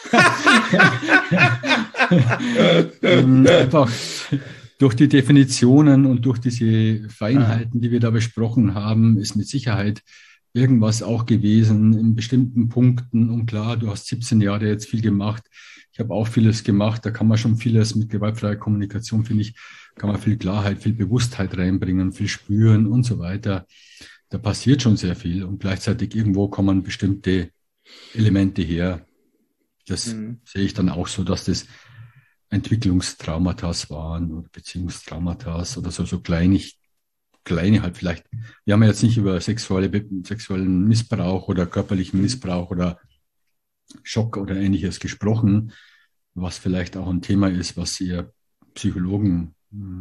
Einfach durch die Definitionen und durch diese Feinheiten, die wir da besprochen haben, ist mit Sicherheit irgendwas auch gewesen in bestimmten Punkten. Und klar, du hast 17 Jahre jetzt viel gemacht. Ich habe auch vieles gemacht. Da kann man schon vieles mit gewaltfreier Kommunikation, finde ich, kann man viel Klarheit, viel Bewusstheit reinbringen, viel spüren und so weiter. Da passiert schon sehr viel. Und gleichzeitig irgendwo kommen bestimmte Elemente her. Das sehe ich dann auch so, dass das Entwicklungstraumata waren oder Beziehungstraumata oder so kleine halt vielleicht. Wir haben ja jetzt nicht über sexuellen Missbrauch oder körperlichen Missbrauch oder Schock oder Ähnliches gesprochen, was vielleicht auch ein Thema ist, was ihr Psychologinnen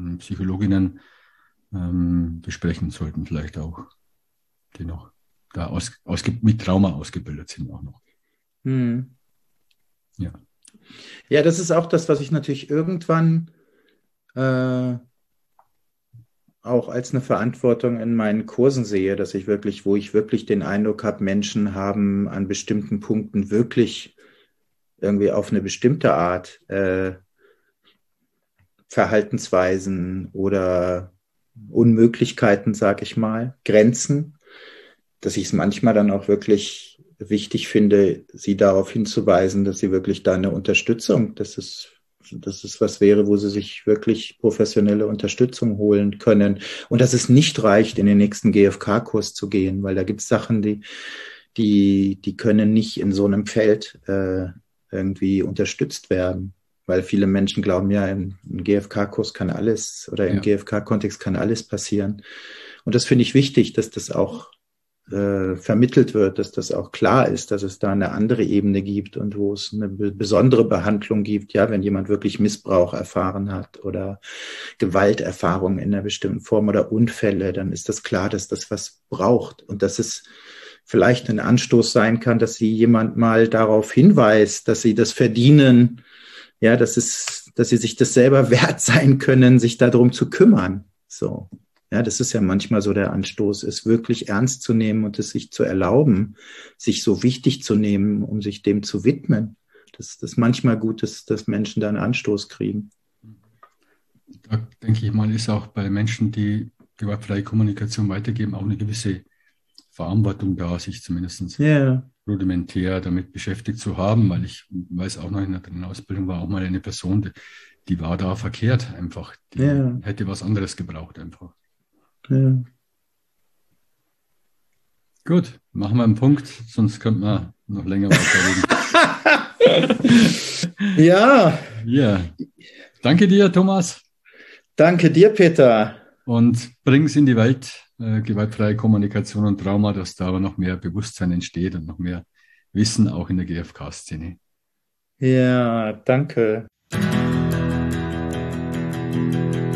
besprechen sollten, vielleicht auch, die noch da mit Trauma ausgebildet sind auch noch. Ja. Ja, das ist auch das, was ich natürlich irgendwann auch als eine Verantwortung in meinen Kursen sehe, wo ich wirklich den Eindruck habe, Menschen haben an bestimmten Punkten wirklich irgendwie auf eine bestimmte Art Verhaltensweisen oder Unmöglichkeiten, sag ich mal, Grenzen, dass ich es manchmal dann auch wirklich wichtig finde, sie darauf hinzuweisen, dass sie wirklich da eine Unterstützung, dass es was wäre, wo sie sich wirklich professionelle Unterstützung holen können. Und dass es nicht reicht, in den nächsten GfK-Kurs zu gehen, weil da gibt es Sachen, die können nicht in so einem Feld irgendwie unterstützt werden. Weil viele Menschen glauben, ja, im GfK-Kurs kann alles oder im GfK-Kontext kann alles passieren. Und das finde ich wichtig, dass das auch vermittelt wird, dass das auch klar ist, dass es da eine andere Ebene gibt und wo es eine besondere Behandlung gibt, ja, wenn jemand wirklich Missbrauch erfahren hat oder Gewalterfahrung in einer bestimmten Form oder Unfälle, dann ist das klar, dass das was braucht und dass es vielleicht ein Anstoß sein kann, dass sie jemand mal darauf hinweist, dass sie das verdienen, ja, dass sie sich das selber wert sein können, sich darum zu kümmern, so. Ja, das ist ja manchmal so der Anstoß, es wirklich ernst zu nehmen und es sich zu erlauben, sich so wichtig zu nehmen, um sich dem zu widmen. Das ist manchmal gut, dass Menschen da einen Anstoß kriegen. Da denke ich mal, ist auch bei Menschen, die gewaltfreie Kommunikation weitergeben, auch eine gewisse Verantwortung da, sich zumindest rudimentär damit beschäftigt zu haben, weil ich weiß auch noch in der Ausbildung war auch mal eine Person, die war da verkehrt einfach. Die hätte was anderes gebraucht einfach. Ja. Gut, machen wir einen Punkt, sonst könnten wir noch länger weiterreden. Ja. Ja. Danke dir, Thomas. Danke dir, Peter. Und bring es in die Welt, gewaltfreie Kommunikation und Trauma, dass da aber noch mehr Bewusstsein entsteht und noch mehr Wissen auch in der GfK-Szene. Ja, danke.